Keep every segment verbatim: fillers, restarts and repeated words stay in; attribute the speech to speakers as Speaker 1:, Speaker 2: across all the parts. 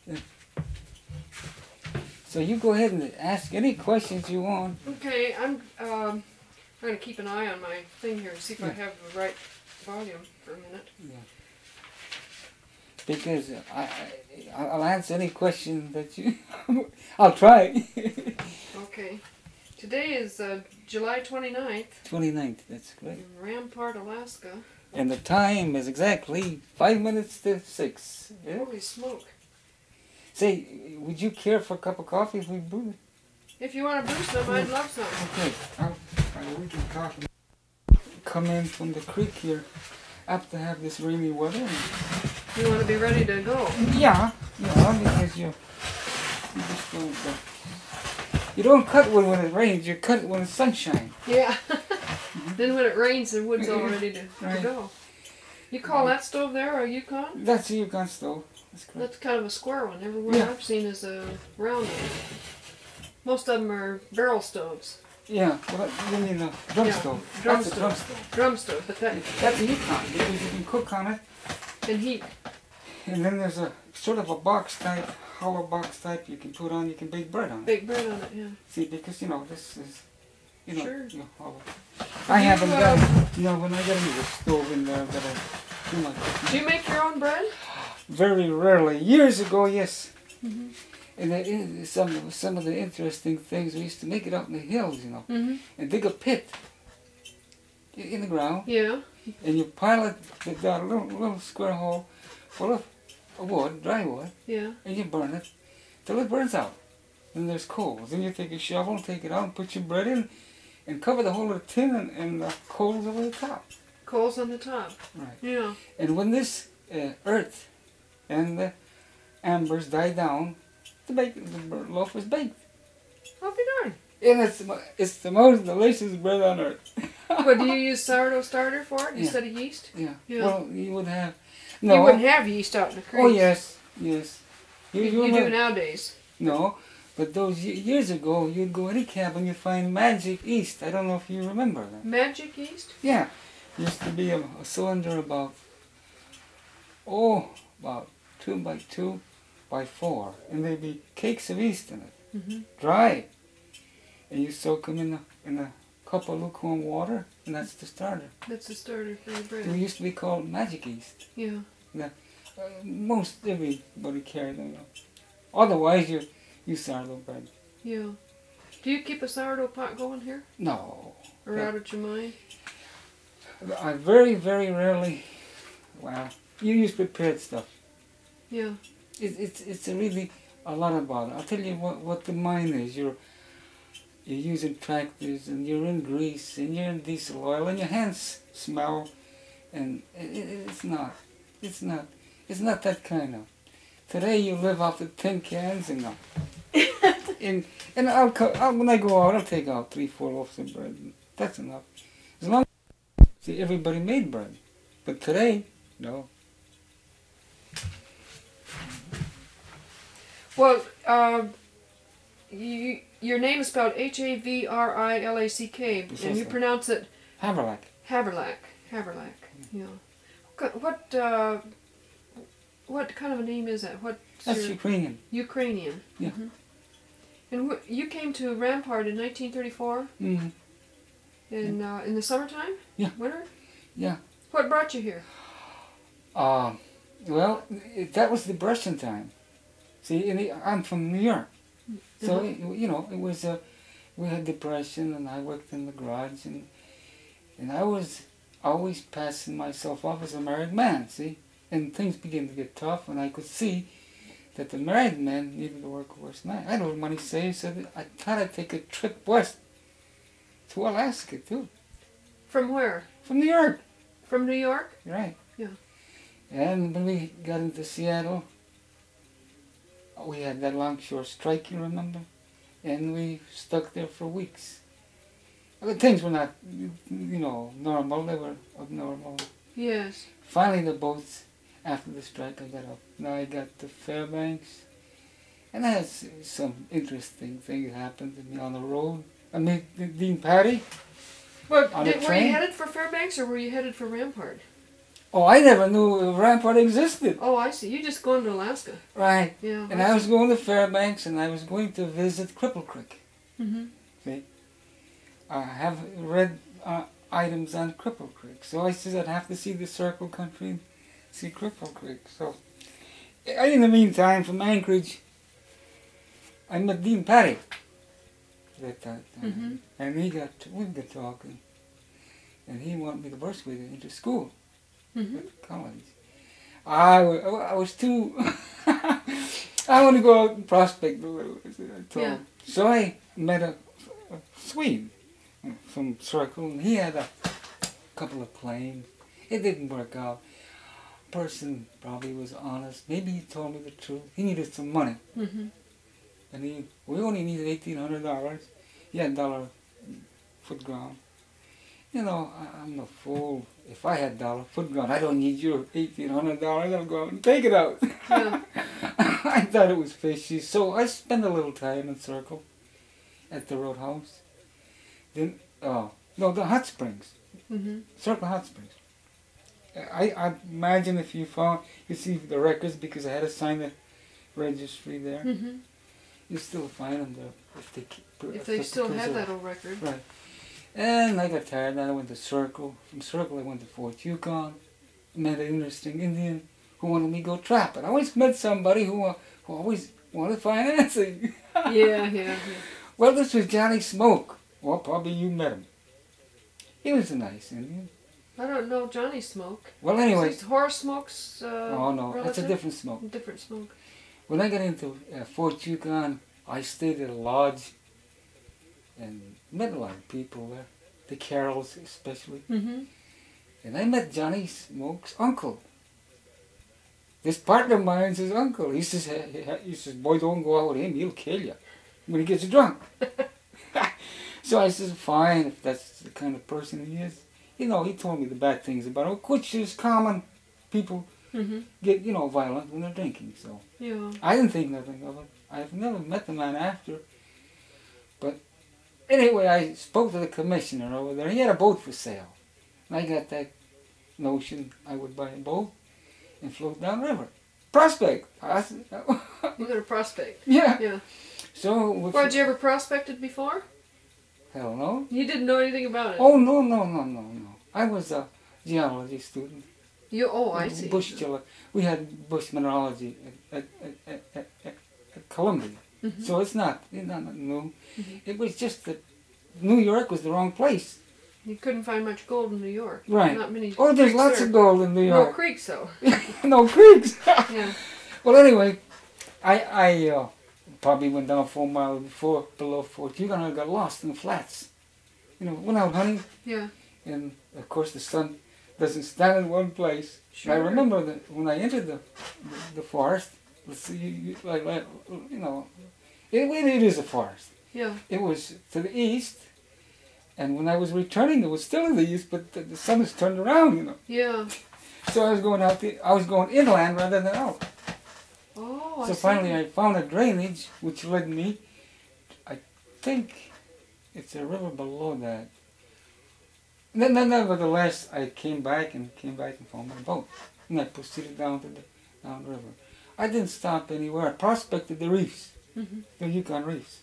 Speaker 1: Yeah. So you go ahead and ask any questions you want.
Speaker 2: Okay, I'm um, I'm going to keep an eye on my thing here and see if
Speaker 1: Yeah.
Speaker 2: I have the right volume for a minute.
Speaker 1: Yeah. Because I, I, I'll answer any question that you... I'll try.
Speaker 2: Okay. Today is uh, July twenty-ninth.
Speaker 1: twenty-ninth, that's correct.
Speaker 2: In Rampart, Alaska.
Speaker 1: And the time is exactly five minutes to six. Yeah?
Speaker 2: Holy smoke.
Speaker 1: Say, would you care for a cup of coffee if we brew it?
Speaker 2: If you want to brew some, I'd love some.
Speaker 1: Okay. I'll, I'll, we can coffee. Come in from the creek here after have this rainy weather.
Speaker 2: You want to be ready to go.
Speaker 1: Yeah, yeah, because you, you just don't, uh, you don't cut wood when it rains, you cut it when it's sunshine.
Speaker 2: Yeah. Mm-hmm. Then when it rains, the wood's all ready to,
Speaker 1: right.
Speaker 2: to go. You call that stove there a Yukon?
Speaker 1: That's a Yukon stove. That's correct.
Speaker 2: That's kind of a square one. Everywhere
Speaker 1: Yeah.
Speaker 2: I've seen is a round one. Most of them are barrel stoves.
Speaker 1: Yeah, well, you mean a drum
Speaker 2: Yeah,
Speaker 1: stove.
Speaker 2: drum
Speaker 1: That's
Speaker 2: stove.
Speaker 1: a drum stove.
Speaker 2: Drum stove, but that
Speaker 1: That's a Yukon because you can cook on it.
Speaker 2: and heat.
Speaker 1: And then there's a sort of a box type, hollow box type you can put on, you can bake bread on it.
Speaker 2: Bake bread on it, yeah.
Speaker 1: See, because, you know, this is, you know,
Speaker 2: Sure.
Speaker 1: you know hollow. I
Speaker 2: you,
Speaker 1: haven't
Speaker 2: uh,
Speaker 1: got, you know, when I got a little stove in there that I do my cooking.
Speaker 2: Do you make your own bread?
Speaker 1: Very rarely. Years ago, yes.
Speaker 2: Mm-hmm.
Speaker 1: And it, it, some, some of the interesting things, we used to make it out in the hills, you know,
Speaker 2: Mm-hmm.
Speaker 1: and dig a pit i- in the ground,
Speaker 2: Yeah.
Speaker 1: and you pile it down a little, little square hole full of wood, dry wood,
Speaker 2: Yeah.
Speaker 1: and you burn it till it burns out. Then there's coals. Then you take a shovel, take it out, and put your bread in, and cover the whole of the tin, and, and the coals over the top.
Speaker 2: Coals on the top.
Speaker 1: Right.
Speaker 2: Yeah.
Speaker 1: And when this uh, earth and the embers die down, the, bake, the loaf is baked.
Speaker 2: I'll be darned.
Speaker 1: And it's, it's the most delicious bread on earth.
Speaker 2: But do you use sourdough starter for it
Speaker 1: Yeah.
Speaker 2: instead of yeast?
Speaker 1: Yeah.
Speaker 2: Yeah.
Speaker 1: Well, you would have... No.
Speaker 2: You wouldn't have yeast out in the creek.
Speaker 1: Oh, yes. Yes.
Speaker 2: You, you,
Speaker 1: remember-
Speaker 2: do nowadays.
Speaker 1: No. But those ye- years ago, you'd go any cabin, you'd find magic yeast. I don't know if you remember that.
Speaker 2: Magic yeast?
Speaker 1: Yeah. Used to be a, a cylinder about, oh, about two by two by four. And there'd be cakes of yeast in it.
Speaker 2: Mm-hmm.
Speaker 1: Dry. And you soak them in a, in a cup of lukewarm water, and that's the starter.
Speaker 2: That's the starter for your
Speaker 1: It
Speaker 2: bread.
Speaker 1: used to be called magic yeast.
Speaker 2: Yeah.
Speaker 1: Uh, most everybody carried them. Otherwise, you you sourdough bread.
Speaker 2: Yeah. Do you keep a sourdough pot going here?
Speaker 1: No.
Speaker 2: Or
Speaker 1: Yeah.
Speaker 2: out at your mine?
Speaker 1: I very, very rarely, well, you use prepared stuff.
Speaker 2: Yeah.
Speaker 1: It, it's it's a really a lot about it. I'll tell you what, what the mine is. You're, you're using tractors, and you're in grease, and you're in diesel oil, and your hands smell, and it, it, it's not. It's not. It's not that kind of. Today you live off the tin cans, and uh, and and I'll, co- I'll when I go out, I'll take out three, four loaves of bread. That's enough. As long as see everybody made bread, but today, no.
Speaker 2: Well, um, you, your name is spelled H A V R I L A C K, and you
Speaker 1: Precisely.
Speaker 2: pronounce it
Speaker 1: Haverlack.
Speaker 2: Haverlack. Haverlack. Yeah. What what, uh, what kind of a name is that? What?
Speaker 1: That's Ukrainian.
Speaker 2: Ukrainian.
Speaker 1: Yeah.
Speaker 2: Mhm. And wh- you came to Rampart in nineteen thirty-four
Speaker 1: Mm-hmm.
Speaker 2: in uh, in the summertime.
Speaker 1: Yeah.
Speaker 2: Winter.
Speaker 1: Yeah.
Speaker 2: What brought you here?
Speaker 1: Uh, well, it, that was Depression time. See, in the, I'm from New York, so
Speaker 2: Uh-huh.
Speaker 1: it, you know it was uh, we had Depression, and I worked in the garage, and and I was always passing myself off as a married man. See, and things began to get tough, and I could see that the married men needed to work worse than I. I had no money saved, so that I thought I'd take a trip west to Alaska too,
Speaker 2: From where?
Speaker 1: from New York.
Speaker 2: From New York?
Speaker 1: Right.
Speaker 2: Yeah.
Speaker 1: And when we got into Seattle, we had that longshore strike, you remember? And we stuck there for weeks. Well, things were not, you know, normal. They were abnormal.
Speaker 2: Yes.
Speaker 1: Finally, the boats, after the strike, I got up. Now I got to Fairbanks. And I had s- some interesting things happen to me on the road. I met Dean Patty.
Speaker 2: Well,
Speaker 1: On
Speaker 2: did,
Speaker 1: a
Speaker 2: were you
Speaker 1: train?
Speaker 2: headed for Fairbanks or were you headed for Rampart?
Speaker 1: Oh, I never knew Rampart existed.
Speaker 2: Oh, I see. You just going to Alaska.
Speaker 1: Right.
Speaker 2: Yeah.
Speaker 1: And I was going to Fairbanks, and I was going to visit Cripple Creek.
Speaker 2: Mm-hmm.
Speaker 1: See? I have read uh, items on Cripple Creek. So I said I'd have to see the Circle Country and see Cripple Creek. So in the meantime, from Anchorage, I met Dean Patty that time.
Speaker 2: Mm-hmm.
Speaker 1: And he got, we got talking. And he wanted me to bus with him into school.
Speaker 2: Mm-hmm.
Speaker 1: At college. I, wa- I was too... I want to go out and prospect a little, I told
Speaker 2: Yeah.
Speaker 1: him. So I met a, a Swede from Circle, and he had a couple of claims. It didn't work out. Person probably was honest. Maybe he told me the truth. He needed some money.
Speaker 2: Mm-hmm.
Speaker 1: And he, we only needed eighteen hundred dollars. He had a dollar foot ground. You know, I, I'm no fool. If I had dollar foot ground, I don't need your eighteen hundred dollars. I'll go out and take it out.
Speaker 2: Yeah.
Speaker 1: I thought it was fishy. So I spent a little time in Circle at the Roadhouse. Then, oh, no, the Hot Springs.
Speaker 2: Mm-hmm.
Speaker 1: Circle Hot Springs. I, I imagine if you found, you see the records because I had to sign the registry there.
Speaker 2: Mm-hmm.
Speaker 1: You still find them there if they keep,
Speaker 2: If they still have that old record.
Speaker 1: Right. And I got tired. Then I went to Circle. From Circle, I went to Fort Yukon. Met an interesting Indian who wanted me to go trapping. I always met somebody who, uh, who always wanted financing.
Speaker 2: Yeah, yeah, yeah.
Speaker 1: Well, this was Johnny Smoke. Well, probably you met him. He was a nice Indian.
Speaker 2: I don't know Johnny Smoke.
Speaker 1: Well, anyway.
Speaker 2: Is Horace Smoke's uh,
Speaker 1: Oh, no,
Speaker 2: relative?
Speaker 1: that's a different Smoke.
Speaker 2: Different Smoke.
Speaker 1: When I got into uh, Fort Yukon, I stayed at a lodge and met a lot of people there, the Carrolls especially.
Speaker 2: Mm-hmm.
Speaker 1: And I met Johnny Smoke's uncle. This partner of mine's his uncle. He says, he says, boy, don't go out with him, he'll kill you when he gets drunk. So I says, fine, if that's the kind of person he is. You know, he told me the bad things about him, which is common. People
Speaker 2: Mm-hmm.
Speaker 1: get, you know, violent when they're drinking, so.
Speaker 2: Yeah.
Speaker 1: I didn't think nothing of it. I've never met the man after. But anyway, I spoke to the commissioner over there. He had a boat for sale. And I got that notion I would buy a boat and float downriver. Prospect. I said,
Speaker 2: You got a prospect.
Speaker 1: yeah.
Speaker 2: Yeah.
Speaker 1: So,
Speaker 2: Well, had you ever prospected before?
Speaker 1: hell no.
Speaker 2: You didn't know anything about it.
Speaker 1: Oh, no, no, no, no, no. I was a geology student.
Speaker 2: You? Oh, I see.
Speaker 1: Bush geolo- We had bush mineralogy at, at, at, at, at, at Columbia.
Speaker 2: Mm-hmm.
Speaker 1: So it's not, it's not new.
Speaker 2: Mhm.
Speaker 1: It was just that New York was the wrong place.
Speaker 2: You couldn't find much gold in New York.
Speaker 1: Right.
Speaker 2: Not many.
Speaker 1: Oh, there's
Speaker 2: creeks
Speaker 1: lots
Speaker 2: there.
Speaker 1: of gold in New
Speaker 2: No
Speaker 1: York.
Speaker 2: creeks, though.
Speaker 1: No creeks.
Speaker 2: Yeah.
Speaker 1: Well, anyway, I I uh, probably went down four miles before below Fort Yukon. I got lost in the flats. You know, went out hunting,
Speaker 2: Yeah.
Speaker 1: and of course the sun doesn't stand in one place.
Speaker 2: Sure.
Speaker 1: I remember that when I entered the the, the forest. Let's see, you, you, like, like you know, it, it is a forest.
Speaker 2: Yeah.
Speaker 1: It was to the east, and when I was returning, it was still in the east, but the, the sun has turned around, you know.
Speaker 2: Yeah.
Speaker 1: So I was going out. The, I was going inland rather than out.
Speaker 2: Oh, I
Speaker 1: So
Speaker 2: see.
Speaker 1: finally, I found a drainage which led me. I think it's a river below that. And then, then nevertheless, I came back and came back and found my boat, and I proceeded down to the down the river. I didn't stop anywhere. I prospected the reefs,
Speaker 2: Mm-hmm.
Speaker 1: the Yukon reefs,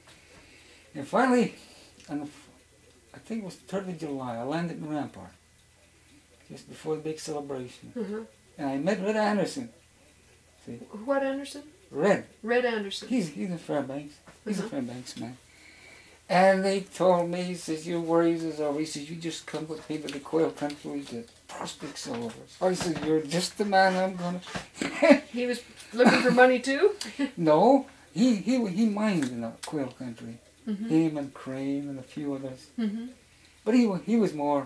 Speaker 1: and finally, on the, f- I think it was third of July, I landed in Rampart, just before the big celebration,
Speaker 2: Uh-huh.
Speaker 1: and I met Red Anderson. See,
Speaker 2: What Anderson?
Speaker 1: Red.
Speaker 2: Red Anderson.
Speaker 1: He's he's in Fairbanks. He's
Speaker 2: Uh-huh.
Speaker 1: a Fairbanks man. And they told me, he says, your worries is over. He says, you just come with me to the Quail Country, the prospects are over. So I said, you're just the man I'm gonna.
Speaker 2: He was looking for money too?
Speaker 1: No, he he he mined in the Quail Country.
Speaker 2: Mm-hmm.
Speaker 1: Him and Crane and a few others.
Speaker 2: Mm-hmm.
Speaker 1: But he wa- he was more.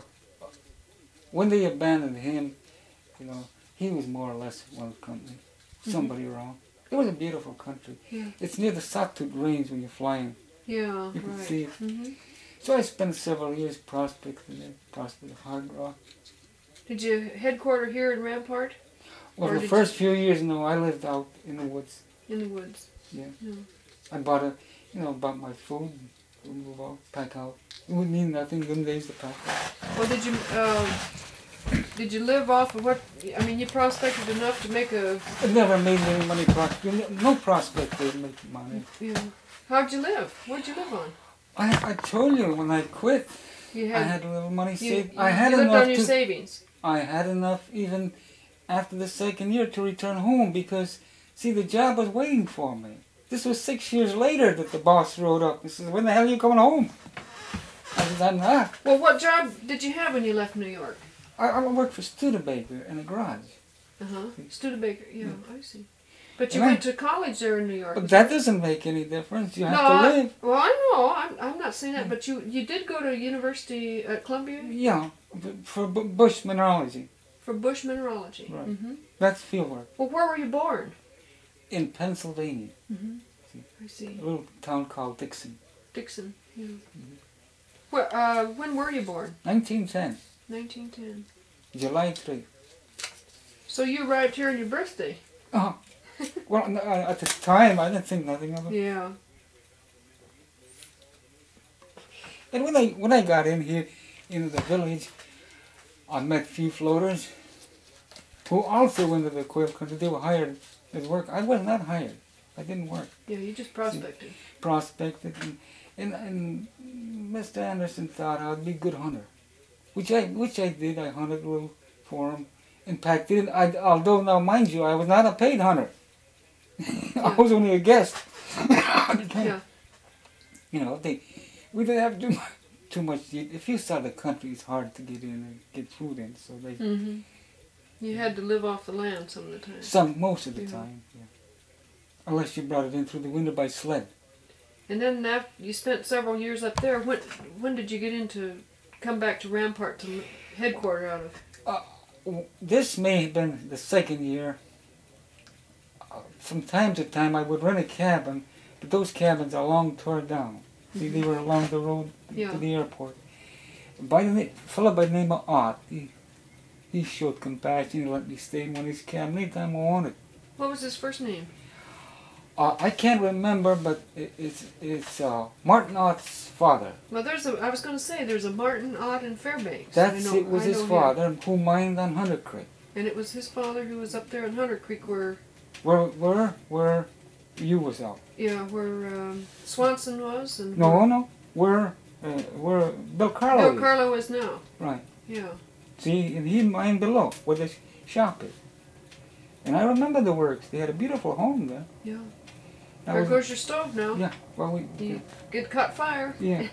Speaker 1: When they abandoned him, you know, he was more or less one company. Somebody around. It was a beautiful country.
Speaker 2: Yeah.
Speaker 1: It's near the Sawtooth Range when you're flying.
Speaker 2: Yeah,
Speaker 1: You can
Speaker 2: right.
Speaker 1: see it.
Speaker 2: Mm-hmm.
Speaker 1: So I spent several years prospecting it, prospecting hard rock.
Speaker 2: Did you headquarter here in Rampart?
Speaker 1: Well,
Speaker 2: Or
Speaker 1: the
Speaker 2: did
Speaker 1: first few years, no, I lived out in the woods.
Speaker 2: In the woods?
Speaker 1: Yeah.
Speaker 2: Yeah.
Speaker 1: I bought a, you know, bought my food, would move out, pack out. It would mean nothing, them days to pack out.
Speaker 2: Well, did you, uh, did you live off of what? I mean, you prospected enough to make a.
Speaker 1: I never made any money prospecting. No prospect did make money.
Speaker 2: Yeah. How'd you live? What'd you live on?
Speaker 1: I I told you when I quit,
Speaker 2: You
Speaker 1: I
Speaker 2: had.
Speaker 1: had a little money
Speaker 2: you,
Speaker 1: saved.
Speaker 2: you,
Speaker 1: I had
Speaker 2: you lived
Speaker 1: enough
Speaker 2: on your
Speaker 1: to.
Speaker 2: savings.
Speaker 1: I had enough even after the second year to return home because, see, the job was waiting for me. This was six years later that the boss wrote up and says, "When the hell are you coming home?" I said, "I'm not."
Speaker 2: Well, what job did you have when you left New York?
Speaker 1: I, I worked for Studebaker in a garage.
Speaker 2: Uh huh. Studebaker. Yeah, I see. But you
Speaker 1: And I-
Speaker 2: went to college there in New York.
Speaker 1: But that doesn't make any difference. You have
Speaker 2: no,
Speaker 1: to
Speaker 2: I,
Speaker 1: live.
Speaker 2: well, I know. I'm, I'm not saying that, but you you did go to university at Columbia
Speaker 1: Yeah, b- for B- Bush Mineralogy.
Speaker 2: for bush mineralogy.
Speaker 1: Right.
Speaker 2: Mm-hmm.
Speaker 1: That's fieldwork
Speaker 2: Well, where were you born?
Speaker 1: in Pennsylvania,
Speaker 2: Mm-hmm.
Speaker 1: See.
Speaker 2: I see.
Speaker 1: a little town called Dixon.
Speaker 2: Dixon. Yeah. Well, uh, when were you born?
Speaker 1: nineteen ten,
Speaker 2: nineteen ten.
Speaker 1: July third.
Speaker 2: So you arrived here on your birthday.
Speaker 1: Oh, well, no, uh, at the time I didn't think nothing of it.
Speaker 2: Yeah.
Speaker 1: And when I when I got in here into the village, I met a few floaters who also went to the quail country. They were hired as work. I was not hired. I didn't work.
Speaker 2: Yeah, you just prospected.
Speaker 1: Prospected, and, and, and Mister Anderson thought I'd be a good hunter, which I which I did. I hunted a little for him. In fact, didn't I? Although now, mind you, I was not a paid hunter. I was only a guest.
Speaker 2: Yeah.
Speaker 1: You know, they we didn't have too much. Too much. If you saw the country, it's hard to get in and get food in. So they
Speaker 2: Mm-hmm. You had to live off the land some of the time.
Speaker 1: some most of the
Speaker 2: Yeah.
Speaker 1: time, yeah. Unless you brought it in through the winter by sled.
Speaker 2: And then after you spent several years up there, when when did you get into come back to Rampart to headquarter out of?
Speaker 1: This may have been the second year. Uh, From time to time, I would rent a cabin, but those cabins are long torn down. See, they were along the road
Speaker 2: Yeah.
Speaker 1: to the airport. By the na- fellow by the name of Ott, he, he showed compassion. He let me stay in one of his cabins anytime I wanted.
Speaker 2: What was his first name?
Speaker 1: Uh, I can't remember, but it, it's it's uh, Martin Ott's father.
Speaker 2: Well, there's a. I was going to say there's a Martin Ott in Fairbanks.
Speaker 1: That's
Speaker 2: I know,
Speaker 1: it. Was
Speaker 2: I
Speaker 1: his
Speaker 2: know him.
Speaker 1: father who mined on Hunter Creek.
Speaker 2: And it was his father who was up there in Hunter Creek, where
Speaker 1: Where where where you was out?
Speaker 2: yeah, where um, Swanson was, and
Speaker 1: No,
Speaker 2: where
Speaker 1: no. Where uh, where Bill Carlo
Speaker 2: Bill
Speaker 1: is.
Speaker 2: Carlo is now.
Speaker 1: Right.
Speaker 2: Yeah.
Speaker 1: See, and he mined below where the sh- shop is. And I remember the works. They had a beautiful home there.
Speaker 2: Yeah.
Speaker 1: That
Speaker 2: There
Speaker 1: was-
Speaker 2: goes your stove now.
Speaker 1: Yeah. Well, we.
Speaker 2: You get caught fire.
Speaker 1: Yeah.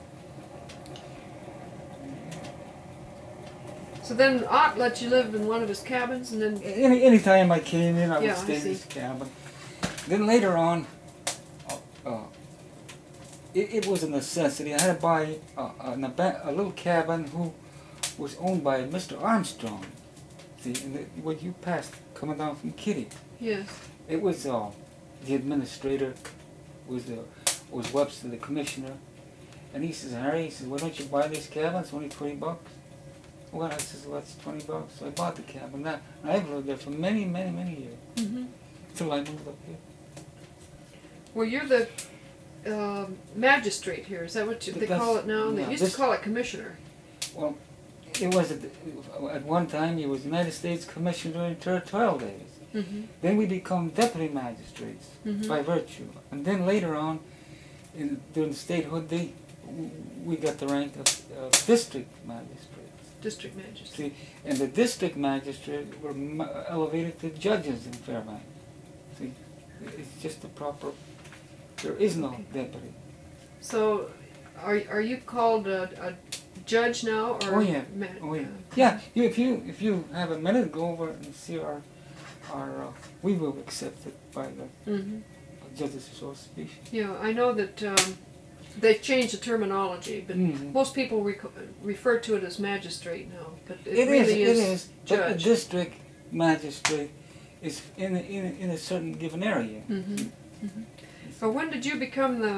Speaker 2: So then Ott let you live in one of his cabins, and then
Speaker 1: Any any time I came in, I
Speaker 2: Yeah,
Speaker 1: would
Speaker 2: I
Speaker 1: stay in
Speaker 2: see.
Speaker 1: his cabin. Then later on, uh, uh, it, it was a necessity. I had to buy uh, an aba- a little cabin who was owned by Mister Armstrong. See, and the, what you passed coming down from Kitty.
Speaker 2: yes,
Speaker 1: It was uh, the administrator was the was Webster, the commissioner, and he says, Harry, he says, why don't you buy this cabin? It's only twenty bucks. Well, I says, well, that's twenty bucks. So I bought the cabin. Now I've lived there for many, many, many years
Speaker 2: mm-hmm.
Speaker 1: till I moved up here.
Speaker 2: Well, you're the uh, magistrate here. Is that what you, they
Speaker 1: That's-
Speaker 2: call it now? They
Speaker 1: yeah,
Speaker 2: used
Speaker 1: this-
Speaker 2: to call it commissioner.
Speaker 1: Well, it was at, at one time he was United States Commissioner during territorial days.
Speaker 2: Mm-hmm.
Speaker 1: Then we become deputy magistrates
Speaker 2: Mhm.
Speaker 1: by virtue, and then later on, in, during statehood, they we got the rank of uh, district magistrates.
Speaker 2: District magistrate.
Speaker 1: See, and the district magistrate were ma- elevated to judges in Fairbanks. See, it's just the proper. There is no
Speaker 2: Okay.
Speaker 1: deputy.
Speaker 2: So, are are you called a, a judge now, or
Speaker 1: Oh yeah,
Speaker 2: ma-
Speaker 1: oh yeah.
Speaker 2: uh,
Speaker 1: Yeah, you, if you if you have a minute, go over and see our our. Uh, we will accept it by the
Speaker 2: mhm.
Speaker 1: Judges Association.
Speaker 2: Yeah, I know that um, they've changed the terminology, but
Speaker 1: Mhm.
Speaker 2: most people rec- refer to it as magistrate now. But it,
Speaker 1: It is,
Speaker 2: really
Speaker 1: it is. But the
Speaker 2: judge.
Speaker 1: district magistrate is in a, in a, in a certain given area.
Speaker 2: Mm-hmm. Mm-hmm. So when did you become the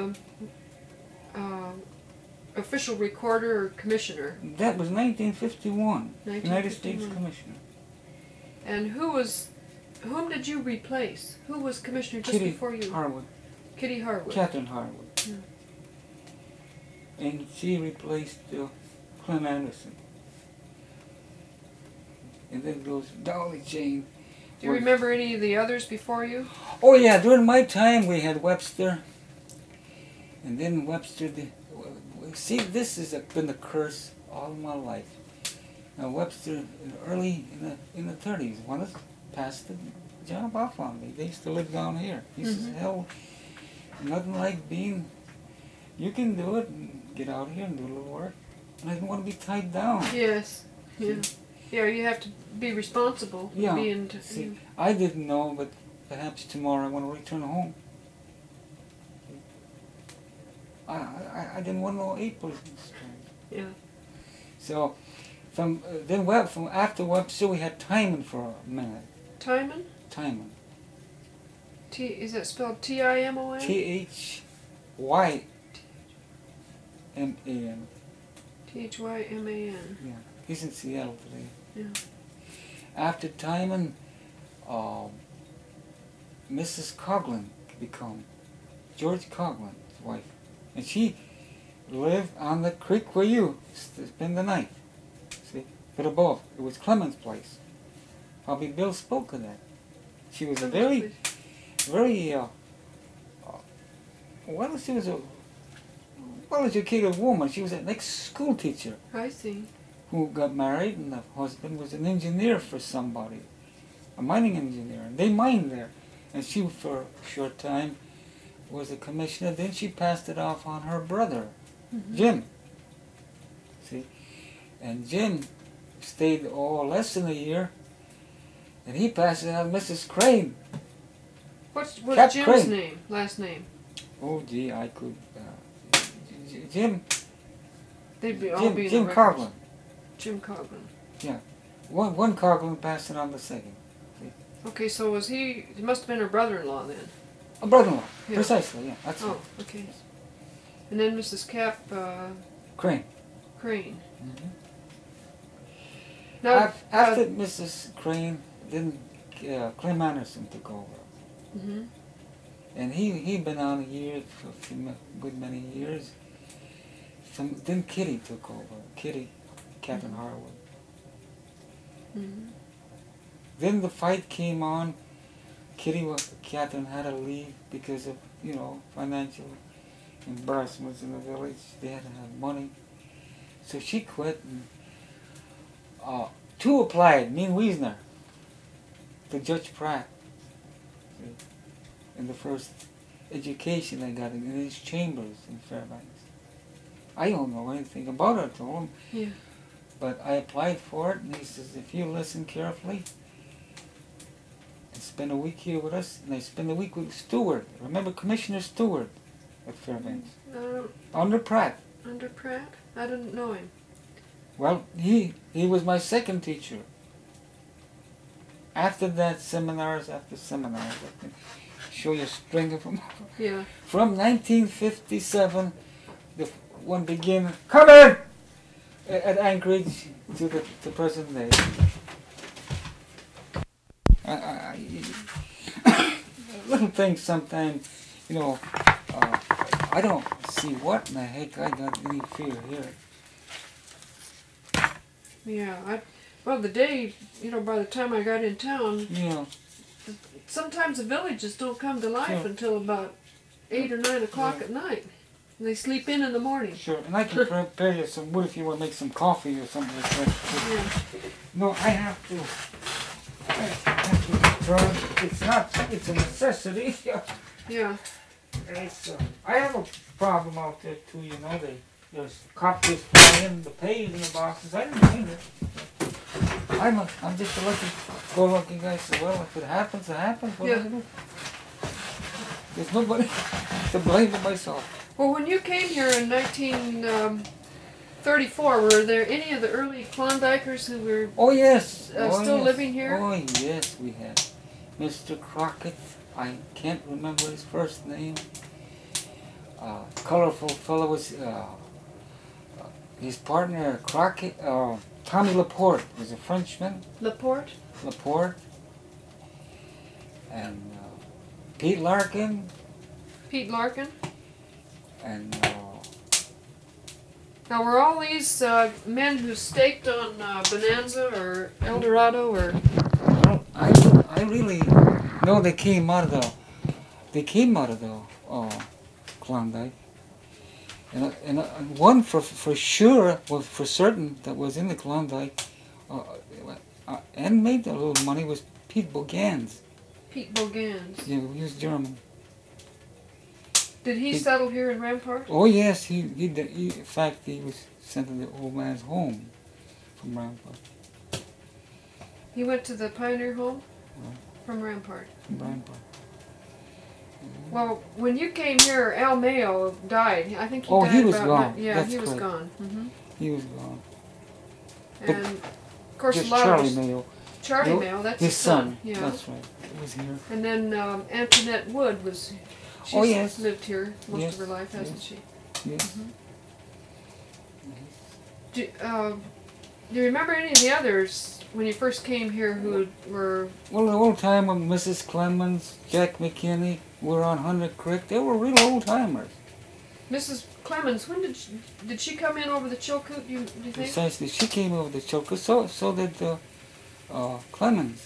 Speaker 2: uh, official recorder or commissioner?
Speaker 1: That was nineteen fifty-one. United States
Speaker 2: nineteen fifty-one.
Speaker 1: Commissioner.
Speaker 2: And who was, whom did you replace? Who was commissioner just
Speaker 1: Kitty
Speaker 2: before you?
Speaker 1: Harwood.
Speaker 2: Kitty Harwood.
Speaker 1: Catherine Harwood.
Speaker 2: Yeah.
Speaker 1: And she replaced uh, Clem Anderson. and then goes Dolly Jane.
Speaker 2: Do you remember any of the others before you?
Speaker 1: Oh yeah, during my time we had Webster, and then Webster. The, see, this has been a curse all my life. Now Webster, in early in the in the thirties, wanted to pass the job off on me. They used to live down here. He mm-hmm. says, "Hell, nothing like being. You can do it and get out here and do a little work." And I didn't want to be tied down.
Speaker 2: Yes. Yeah. Yeah. You have to be responsible.
Speaker 1: Yeah.
Speaker 2: Being t-
Speaker 1: see,
Speaker 2: yeah.
Speaker 1: I didn't know, but perhaps tomorrow I want to return home. I I, I didn't want no April.
Speaker 2: Yeah.
Speaker 1: So. From uh, then Web from after Webster we had Timon for a minute.
Speaker 2: Timon?
Speaker 1: Timon.
Speaker 2: T is that spelled T I M O N?
Speaker 1: T H Y M A N.
Speaker 2: T H Y M A N.
Speaker 1: Yeah. He's in Seattle today.
Speaker 2: Yeah.
Speaker 1: After Timon, um, Missus Coughlin become George Coughlin's wife. And she lived on the creek where you spend the night. See? But above, it was Clemens' place. Probably Bill spoke of that. She was a very, very, uh, uh, well, she was a well-educated woman. She was an ex-school teacher.
Speaker 2: I see.
Speaker 1: Who got married, and the husband was an engineer for somebody, a mining engineer. And they mined there. And she, for a short time, was a commissioner. Then she passed it off on her brother, mm-hmm. Jim. See? And Jim stayed oh less than a year, and he passed it on to Missus Crane.
Speaker 2: What's what's Cap Jim's Crane. name? Last name?
Speaker 1: Oh gee, I could. Uh, Jim.
Speaker 2: They'd be all
Speaker 1: Jim,
Speaker 2: be in
Speaker 1: Jim
Speaker 2: the
Speaker 1: Coughlin.
Speaker 2: Jim Coughlin.
Speaker 1: Yeah, one one Coughlin passed it on the second. See?
Speaker 2: Okay, so was he? He must have been her brother-in-law then.
Speaker 1: A brother-in-law,
Speaker 2: yeah.
Speaker 1: Precisely. Yeah, that's
Speaker 2: oh,
Speaker 1: it.
Speaker 2: Oh, okay. And then Missus Cap. Uh,
Speaker 1: Crane.
Speaker 2: Crane.
Speaker 1: Mm-hmm.
Speaker 2: Now,
Speaker 1: after, after
Speaker 2: uh,
Speaker 1: Missus Crane, then uh, Clem Anderson took over.
Speaker 2: Mm-hmm.
Speaker 1: And he he been on here for a few, good many years. Some, then Kitty took over. Kitty, Catherine mm-hmm. Harwood.
Speaker 2: Mm-hmm.
Speaker 1: Then the fight came on. Kitty, Catherine had to leave because of, you know, financial embarrassments in the village. They had to have money. So she quit. And, uh, two applied, me and Wiesner, to Judge Pratt. See, in the first education I got in his chambers in Fairbanks. I don't know anything about it, told him.
Speaker 2: Yeah.
Speaker 1: But I applied for it, and he says, if you listen carefully, and spend a week here with us, and I spend a week with Stewart. Remember Commissioner Stewart at Fairbanks?
Speaker 2: Uh,
Speaker 1: Under Pratt.
Speaker 2: Under Pratt? I didn't know him.
Speaker 1: Well, he he was my second teacher. After that, seminars after seminars. I can show you a string of them.
Speaker 2: Yeah.
Speaker 1: From nineteen fifty-seven, the one began, come in! At Anchorage to the to present day. I, I, I little things sometimes, you know, uh, I don't see what in the heck I got any fear here.
Speaker 2: Yeah, I, well, the day, you know, by the time I got in town,
Speaker 1: yeah.
Speaker 2: sometimes the villages don't come to life
Speaker 1: sure.
Speaker 2: until about eight or nine o'clock yeah. at night. And they sleep in in the morning.
Speaker 1: Sure, and I can prepare you some wood if you want to make some coffee or something like that.
Speaker 2: Yeah.
Speaker 1: No, I have to. I have to turn. It's not. It's a necessity.
Speaker 2: Yeah.
Speaker 1: It's, uh, I have a problem out there too. You know, they there's cops flying the pays in the boxes. I didn't mind it. I'm a, I'm just a lucky, go lucky guy. So well, if it happens, it happens. What
Speaker 2: yeah.
Speaker 1: do I do? There's nobody to blame but myself.
Speaker 2: Well, when you came here in nineteen thirty-four, were there any of the early Klondikers who were
Speaker 1: oh, yes.
Speaker 2: uh,
Speaker 1: oh,
Speaker 2: still
Speaker 1: yes.
Speaker 2: living here?
Speaker 1: Oh, yes, we had. Mister Crockett, I can't remember his first name. Uh, colorful fellow was, uh, his partner, Crockett, uh, Tommy Laporte was a Frenchman.
Speaker 2: Laporte?
Speaker 1: Laporte. And uh, Pete Larkin.
Speaker 2: Pete Larkin?
Speaker 1: And uh,
Speaker 2: Now, were all these uh, men who staked on uh, Bonanza or El Dorado or?
Speaker 1: Well, I, I really know they came out of the, they came out of the uh, Klondike. And, uh, and uh, one for for sure, was for certain, that was in the Klondike, uh, uh, and made a little money, was Pete Bogans.
Speaker 2: Pete Bogans.
Speaker 1: Yeah, he was German.
Speaker 2: Did he,
Speaker 1: He-
Speaker 2: settle here in Rampart?
Speaker 1: Oh yes, he, he, did- he in fact he was sent to the old man's home from Rampart.
Speaker 2: He went to the Pioneer Home
Speaker 1: Yeah.
Speaker 2: from Rampart.
Speaker 1: From Rampart.
Speaker 2: Well, when you came here, Al Mayo died. I think he
Speaker 1: Oh,
Speaker 2: died
Speaker 1: he was
Speaker 2: about
Speaker 1: gone.
Speaker 2: ni- yeah,
Speaker 1: That's
Speaker 2: he was
Speaker 1: correct.
Speaker 2: gone. hmm
Speaker 1: He was gone. But
Speaker 2: And of course,
Speaker 1: Just
Speaker 2: a lot
Speaker 1: Charlie
Speaker 2: of
Speaker 1: Mayo,
Speaker 2: Charlie
Speaker 1: No,
Speaker 2: Mayo. That's
Speaker 1: his son.
Speaker 2: Yeah.
Speaker 1: That's right. He was here.
Speaker 2: And then um, Antoinette Wood was. She's
Speaker 1: Oh, yes.
Speaker 2: lived here most
Speaker 1: Yes,
Speaker 2: of her life, hasn't
Speaker 1: yes.
Speaker 2: she?
Speaker 1: Yes.
Speaker 2: Do, uh, do you remember any of the others when you first came here who were?
Speaker 1: Well, the old timer, Missus Clemens, Jack McKinney, were on Hundred Creek. They were real old timers.
Speaker 2: Missus Clemens, when did she, did she come in over the Chilcoot? Do you, do you think?
Speaker 1: Precisely, she came over the choker. So, so did uh, uh, Clemens.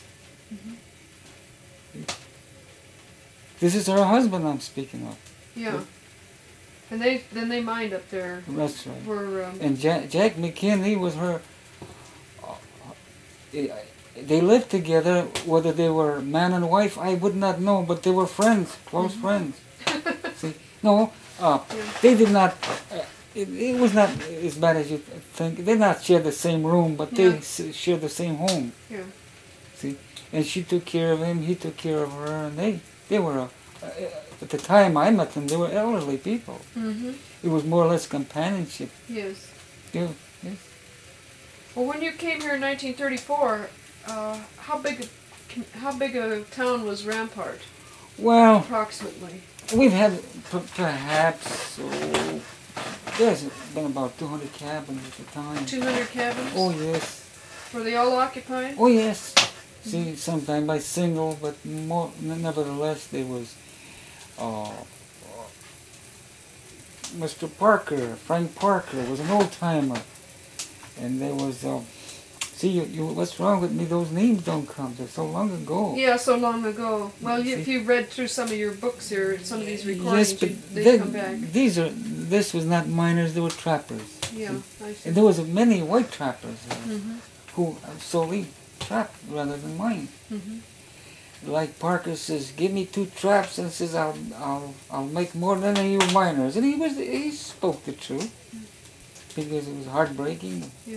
Speaker 1: This is her husband I'm speaking of.
Speaker 2: Yeah. And they then they mined up there.
Speaker 1: That's right.
Speaker 2: Were um,
Speaker 1: And Jack, Jack McKinney was her. Uh, eh, they lived together. Whether they were man and wife, I would not know, but they were friends, close friends. See, no, uh,
Speaker 2: Yeah.
Speaker 1: they did not. Uh, it, it was not as bad as you think. They did not share the same room, but they
Speaker 2: Yeah.
Speaker 1: s- shared the same home.
Speaker 2: Yeah.
Speaker 1: See, and she took care of him. He took care of her, and they they were. Uh, uh, at the time I met them, they were elderly people.
Speaker 2: Mm-hmm.
Speaker 1: It was more or less companionship.
Speaker 2: Yes.
Speaker 1: Yeah, yes.
Speaker 2: Well, when you came here in nineteen thirty-four, uh, how big a, how big a town was Rampart
Speaker 1: Well,
Speaker 2: approximately?
Speaker 1: we've had p- perhaps, oh, there's been about two hundred cabins at the time.
Speaker 2: Two hundred cabins.
Speaker 1: Oh, yes.
Speaker 2: Were they all occupied?
Speaker 1: Oh, yes. See, sometimes by single, but more, nevertheless, there was uh, uh, Mister Parker, Frank Parker, was an old-timer. And there was, uh, see, you, you, what's wrong with me? Those names don't come. They're so long ago.
Speaker 2: Yeah, so long ago. Well, you, if you read through some of your books here, some of these
Speaker 1: Yes,
Speaker 2: recordings,
Speaker 1: but
Speaker 2: you, they
Speaker 1: they-
Speaker 2: come back.
Speaker 1: these are, this was not miners, they were trappers.
Speaker 2: Yeah, I see.
Speaker 1: And there was many white trappers uh,
Speaker 2: Mhm.
Speaker 1: who solely trapped rather than mine.
Speaker 2: Mhm.
Speaker 1: Like Parker says, give me two traps, and says I'll I'll I'll make more than any of you miners. And he was he spoke the truth because it was heartbreaking.
Speaker 2: Yeah.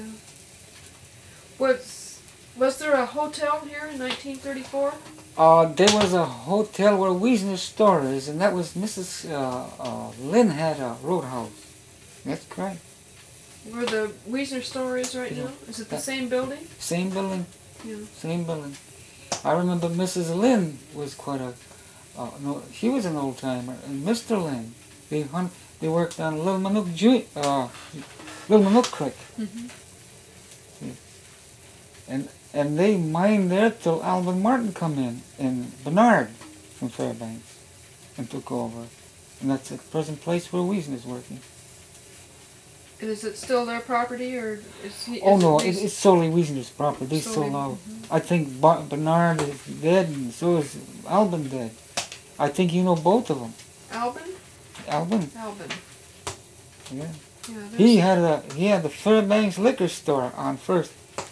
Speaker 2: Was was there a hotel here in nineteen thirty-four?
Speaker 1: Uh, there was a hotel where Wiesner's store is, and that was Missus Uh, uh, Lynn had a roadhouse. That's correct.
Speaker 2: Where the Wiesner store is right
Speaker 1: Yeah.
Speaker 2: now? Is it the
Speaker 1: That-
Speaker 2: same building?
Speaker 1: Same building.
Speaker 2: Yeah.
Speaker 1: Same building. I remember Missus Lynn was quite a, uh, no, she was an old timer, and Mister Lynn, they hunt, they worked on Little Manook Ju- uh, Little Manook Creek,
Speaker 2: Mhm.
Speaker 1: and and they mined there till Alvin Martin come in, and Bernard from Fairbanks, and took over, and that's the present place where Wiesner's working.
Speaker 2: And is it still their property, or is he?
Speaker 1: Oh
Speaker 2: is
Speaker 1: no,
Speaker 2: it
Speaker 1: it, it's solely Wiesner's property. They
Speaker 2: Solely-
Speaker 1: sold out. I think Bar- Bernard is dead, and so is Alvin dead. I think you know both of them.
Speaker 2: Albin?
Speaker 1: Alvin,
Speaker 2: Albin.
Speaker 1: yeah.
Speaker 2: Yeah. There's,
Speaker 1: He had a he had the Fairbanks liquor store on First.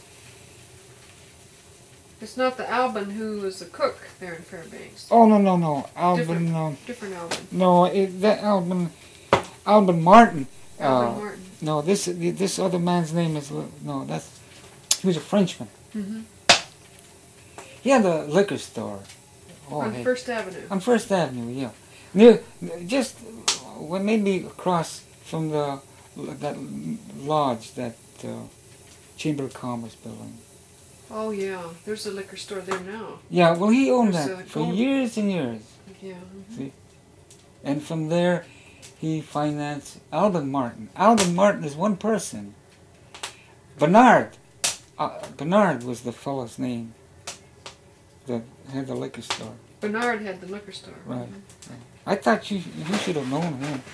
Speaker 2: It's not the Albin who was the cook there in Fairbanks.
Speaker 1: Oh no no no, Alvin.
Speaker 2: Different.
Speaker 1: No,
Speaker 2: Different Albin.
Speaker 1: no, it, that Alvin, Alvin Martin.
Speaker 2: Albin
Speaker 1: Uh,
Speaker 2: Martin.
Speaker 1: no, this this other man's name is no. That's he was a Frenchman.
Speaker 2: Mm-hmm.
Speaker 1: He had a liquor store. Oh,
Speaker 2: On
Speaker 1: hey.
Speaker 2: First Avenue.
Speaker 1: On First Avenue, yeah. Near, just well, maybe across from the that lodge, that uh, Chamber of Commerce building.
Speaker 2: Oh yeah, there's a liquor store there now.
Speaker 1: Yeah, well, he owned
Speaker 2: There's
Speaker 1: that
Speaker 2: a
Speaker 1: for
Speaker 2: gold-
Speaker 1: years and years,
Speaker 2: Yeah. mhm.
Speaker 1: and from there, he financed Alvin Martin. Alvin Martin is one person. Bernard, uh, Bernard was the fellow's name that had the liquor store.
Speaker 2: Bernard had the liquor store.
Speaker 1: Right.
Speaker 2: Mhm.
Speaker 1: I thought you you should have known him.
Speaker 2: I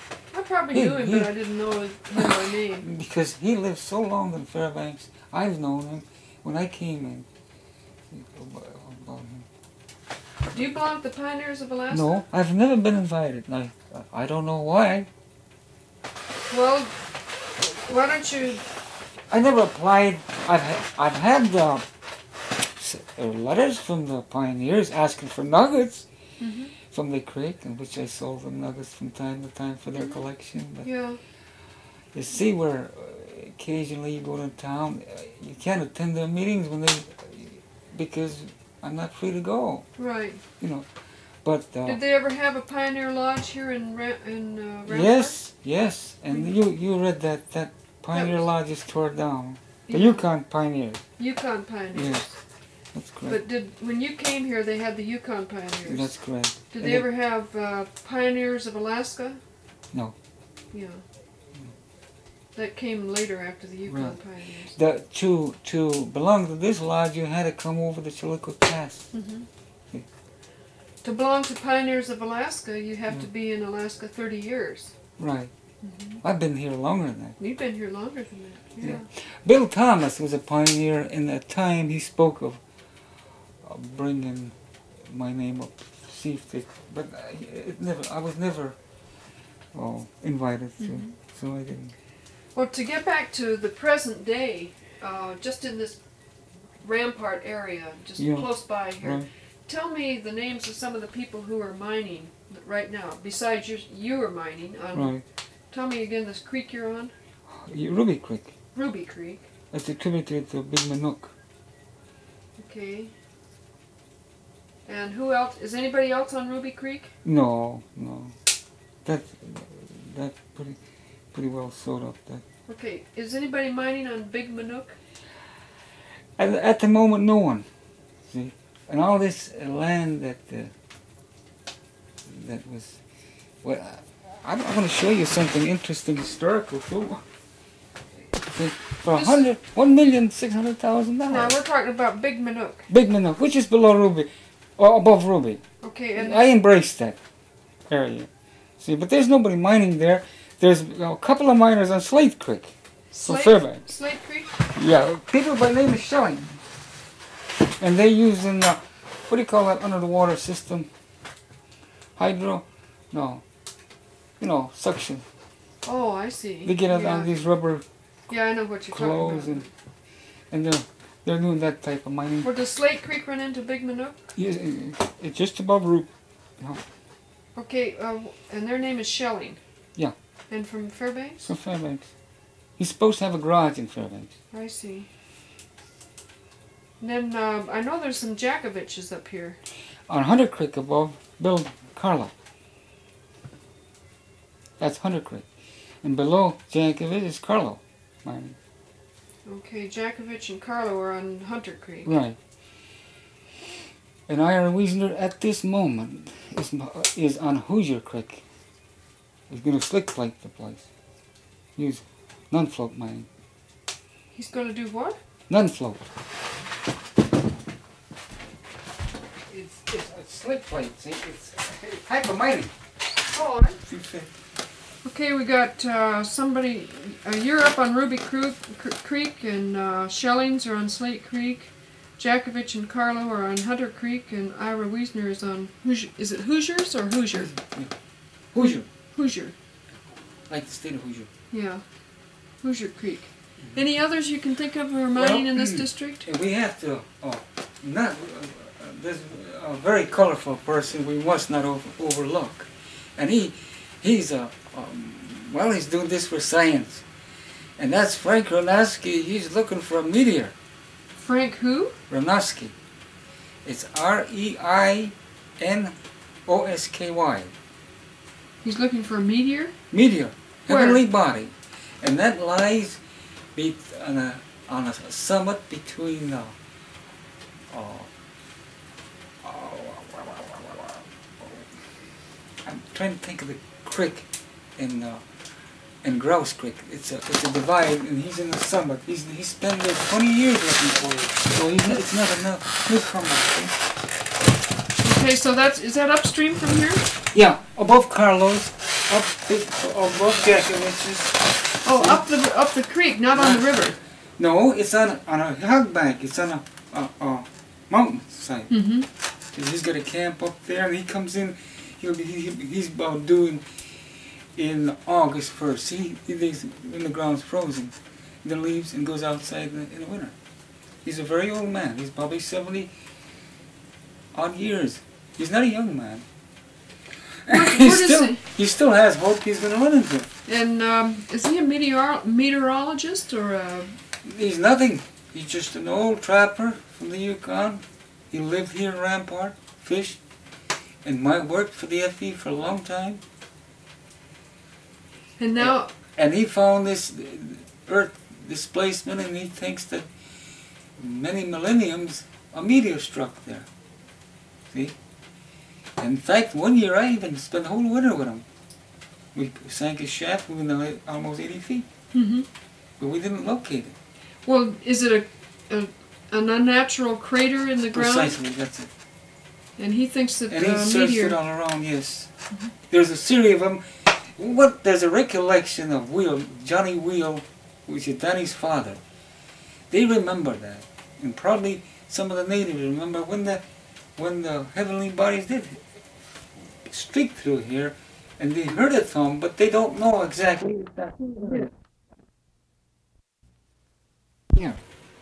Speaker 2: probably
Speaker 1: He-
Speaker 2: knew him,
Speaker 1: he-
Speaker 2: but I didn't know him by name.
Speaker 1: Because he lived so long in Fairbanks. I've known him when I came in. About him.
Speaker 2: Do you belong to the Pioneers of Alaska?
Speaker 1: No, I've never been invited. I, I don't know why.
Speaker 2: Well, why don't you...
Speaker 1: I never applied. I've had, I've had uh, s- uh, letters from the pioneers asking for nuggets
Speaker 2: Mhm.
Speaker 1: from the creek, in which I sold them nuggets from time to time for their collection. But
Speaker 2: Yeah.
Speaker 1: you see, where uh, occasionally you go to town, uh, you can't attend their meetings when they because I'm not free to go.
Speaker 2: Right.
Speaker 1: You know, but uh,
Speaker 2: Did they ever have a Pioneer Lodge here in Ra- in uh, Rampart?
Speaker 1: yes, yes, and you you read that that Pioneer
Speaker 2: was-
Speaker 1: Lodge is tore down. The
Speaker 2: Yeah.
Speaker 1: Yukon Pioneers.
Speaker 2: Yukon Pioneers.
Speaker 1: Yes, that's correct.
Speaker 2: But did when you came here, they had the Yukon Pioneers.
Speaker 1: That's correct.
Speaker 2: Did
Speaker 1: And
Speaker 2: they
Speaker 1: it-
Speaker 2: ever have uh, Pioneers of Alaska?
Speaker 1: No.
Speaker 2: Yeah. That came later after the Yukon
Speaker 1: Right.
Speaker 2: Pioneers.
Speaker 1: The, to to belong to this lodge, you had to come over the Chillicothe Pass.
Speaker 2: hmm
Speaker 1: Yeah.
Speaker 2: To belong to Pioneers of Alaska, you have
Speaker 1: Yeah.
Speaker 2: to be in Alaska thirty years.
Speaker 1: Right.
Speaker 2: Mm-hmm.
Speaker 1: I've been here longer than that.
Speaker 2: You've been here longer than that. Yeah.
Speaker 1: Yeah. Bill Thomas was a pioneer. In that time, he spoke of uh, bringing my name up, see if they, but uh, it never. I was never oh, invited to,
Speaker 2: Mhm.
Speaker 1: so I didn't.
Speaker 2: Well, to get back to the present day, uh, just in this Rampart area, just
Speaker 1: Yeah.
Speaker 2: close by here,
Speaker 1: Right.
Speaker 2: tell me the names of some of the people who are mining right now. Besides you, you are mining on.
Speaker 1: Right.
Speaker 2: Tell me again this creek you're on.
Speaker 1: Ruby Creek.
Speaker 2: Ruby Creek.
Speaker 1: It's a tributary to Big Manook.
Speaker 2: Okay. And who else? Is anybody else on Ruby Creek?
Speaker 1: No, no. That that pretty pretty well sewed up. That
Speaker 2: Okay. Is anybody mining on Big Manook?
Speaker 1: at, at the moment, no one. See, and all this uh, land that uh, that was. Well, I, I'm going to show you something interesting, historical too. See, for a
Speaker 2: This-
Speaker 1: hundred, one million six hundred thousand
Speaker 2: No,
Speaker 1: dollars.
Speaker 2: we're talking about Big Manook.
Speaker 1: Big Manook, which is below Ruby, or above Ruby.
Speaker 2: Okay, and
Speaker 1: I embrace that area. See, but there's nobody mining there. There's you know, a couple of miners on Slate Creek. So
Speaker 2: Slate,
Speaker 1: Fairbanks.
Speaker 2: Slate Creek.
Speaker 1: Yeah, people by name of Shelling. And they using, uh, what do you call that under the water system? Hydro? No. You know, suction.
Speaker 2: Oh, I see.
Speaker 1: They get it
Speaker 2: yeah.
Speaker 1: on these rubber
Speaker 2: Yeah, I know what you're
Speaker 1: clothes
Speaker 2: talking
Speaker 1: and
Speaker 2: about.
Speaker 1: and they're, they're doing that type of mining.
Speaker 2: Where does Slate Creek run into Big Manook?
Speaker 1: Yeah, it's just above Root.
Speaker 2: Okay, uh, and their name is Shelling.
Speaker 1: Yeah.
Speaker 2: And from Fairbanks?
Speaker 1: So Fairbanks. He's supposed to have a garage in Fairbanks.
Speaker 2: I see. And then uh, I know there's some Jakoviches up here.
Speaker 1: On Hunter Creek above, Bill Carla. That's Hunter Creek. And below Jankovic is Carlo mining.
Speaker 2: Okay, Jakovich and Carlo are on Hunter Creek.
Speaker 1: Right. And Ira Wiesner at this moment is is on Hoosier Creek. He's going to slick plate the place. Use non-float mining.
Speaker 2: He's going to do what?
Speaker 1: Non-float. It's, it's a slick plate, see? It's a type of mining.
Speaker 2: Oh, okay, we got uh, somebody. Uh, you're up on Ruby Cru- Cr- Creek, and uh, Shellings are on Slate Creek. Jakovich and Carlo are on Hunter Creek, and Ira Wiesner is on Hoosier. Is it Hoosiers or Hoosier?
Speaker 1: Hoosier.
Speaker 2: Hoosier.
Speaker 1: Like the state of Hoosier.
Speaker 2: Yeah. Hoosier Creek. Any others you can think of who are mining
Speaker 1: Well,
Speaker 2: in this district?
Speaker 1: And we have to, oh, not, uh, this a very colorful person we must not over, overlook. And he, he's a, um, well, he's doing this for science. And that's Frank Ronosky. He's looking for a meteor.
Speaker 2: Frank who?
Speaker 1: Ronosky. It's R E I N O S K Y.
Speaker 2: He's looking for a meteor?
Speaker 1: Meteor.
Speaker 2: Where?
Speaker 1: Heavenly body. And that lies be on a, on a summit between uh, uh, I'm trying to think of the creek in uh, in Grouse Creek. It's a it's a divide, and he's in the summit. He's he's spent there twenty years looking for it. So he's not, it's not enough newcomer. See?
Speaker 2: Okay, so that's is that upstream from here?
Speaker 1: Yeah, above Carlos, up big, above Jackovich's.
Speaker 2: Oh, up the up the creek, not on the river.
Speaker 1: No, it's on a, on a hog bank. It's on a, a, a mountain side.
Speaker 2: Mm-hmm.
Speaker 1: He's got a camp up there, and he comes in. He'll be he, he's about doing in August first. He he thinks when the ground's frozen, then leaves and goes outside in the, in the winter. He's a very old man. He's probably seventy odd years. He's not a young man.
Speaker 2: What,
Speaker 1: he
Speaker 2: what
Speaker 1: still
Speaker 2: he?
Speaker 1: he still has hope he's going to run into it.
Speaker 2: And um, is he a meteor meteorologist or a?
Speaker 1: He's nothing. He's just an old trapper from the Yukon. He lived here in Rampart, fished, and might worked for the F E for a long time.
Speaker 2: And now.
Speaker 1: And he found this Earth displacement, and he thinks that many millenniums a meteor struck there. See? In fact, one year I even spent the whole winter with him. We sank his shaft, we went almost eighty feet.
Speaker 2: Mm-hmm.
Speaker 1: But we didn't locate it.
Speaker 2: Well, is it a, a an unnatural crater in the ground?
Speaker 1: Precisely, that's it.
Speaker 2: And he thinks that
Speaker 1: And
Speaker 2: the
Speaker 1: he searched
Speaker 2: meteor.
Speaker 1: it all around, yes. Mm-hmm. There's a series of them. What? There's a recollection of Wheel, Johnny Wheel, which is Danny's father. They remember that. And probably some of the natives remember when the when the heavenly bodies did streak through here, and they heard a thumb, but they don't know exactly.
Speaker 2: Yeah.
Speaker 1: Yeah.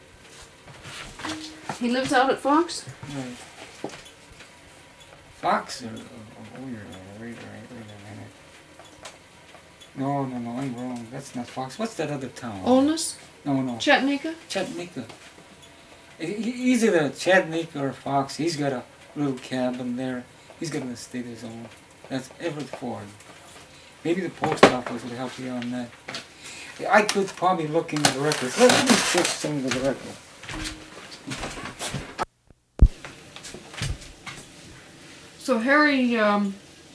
Speaker 2: He lives out at Fox?
Speaker 1: Right. Fox or, or, or wait, wait, wait, wait a minute. No, no, no, I'm wrong. That's not Fox. What's that other town?
Speaker 2: Olness?
Speaker 1: No, no.
Speaker 2: Chattanooga?
Speaker 1: Chattanooga. He's either Chattanooga or Fox. He's got a little cabin there. He's got an estate of his own. That's Everett Ford. Maybe the post office would help you on that. I could probably look into the records. Let me check some of the records.
Speaker 2: So Harry, um,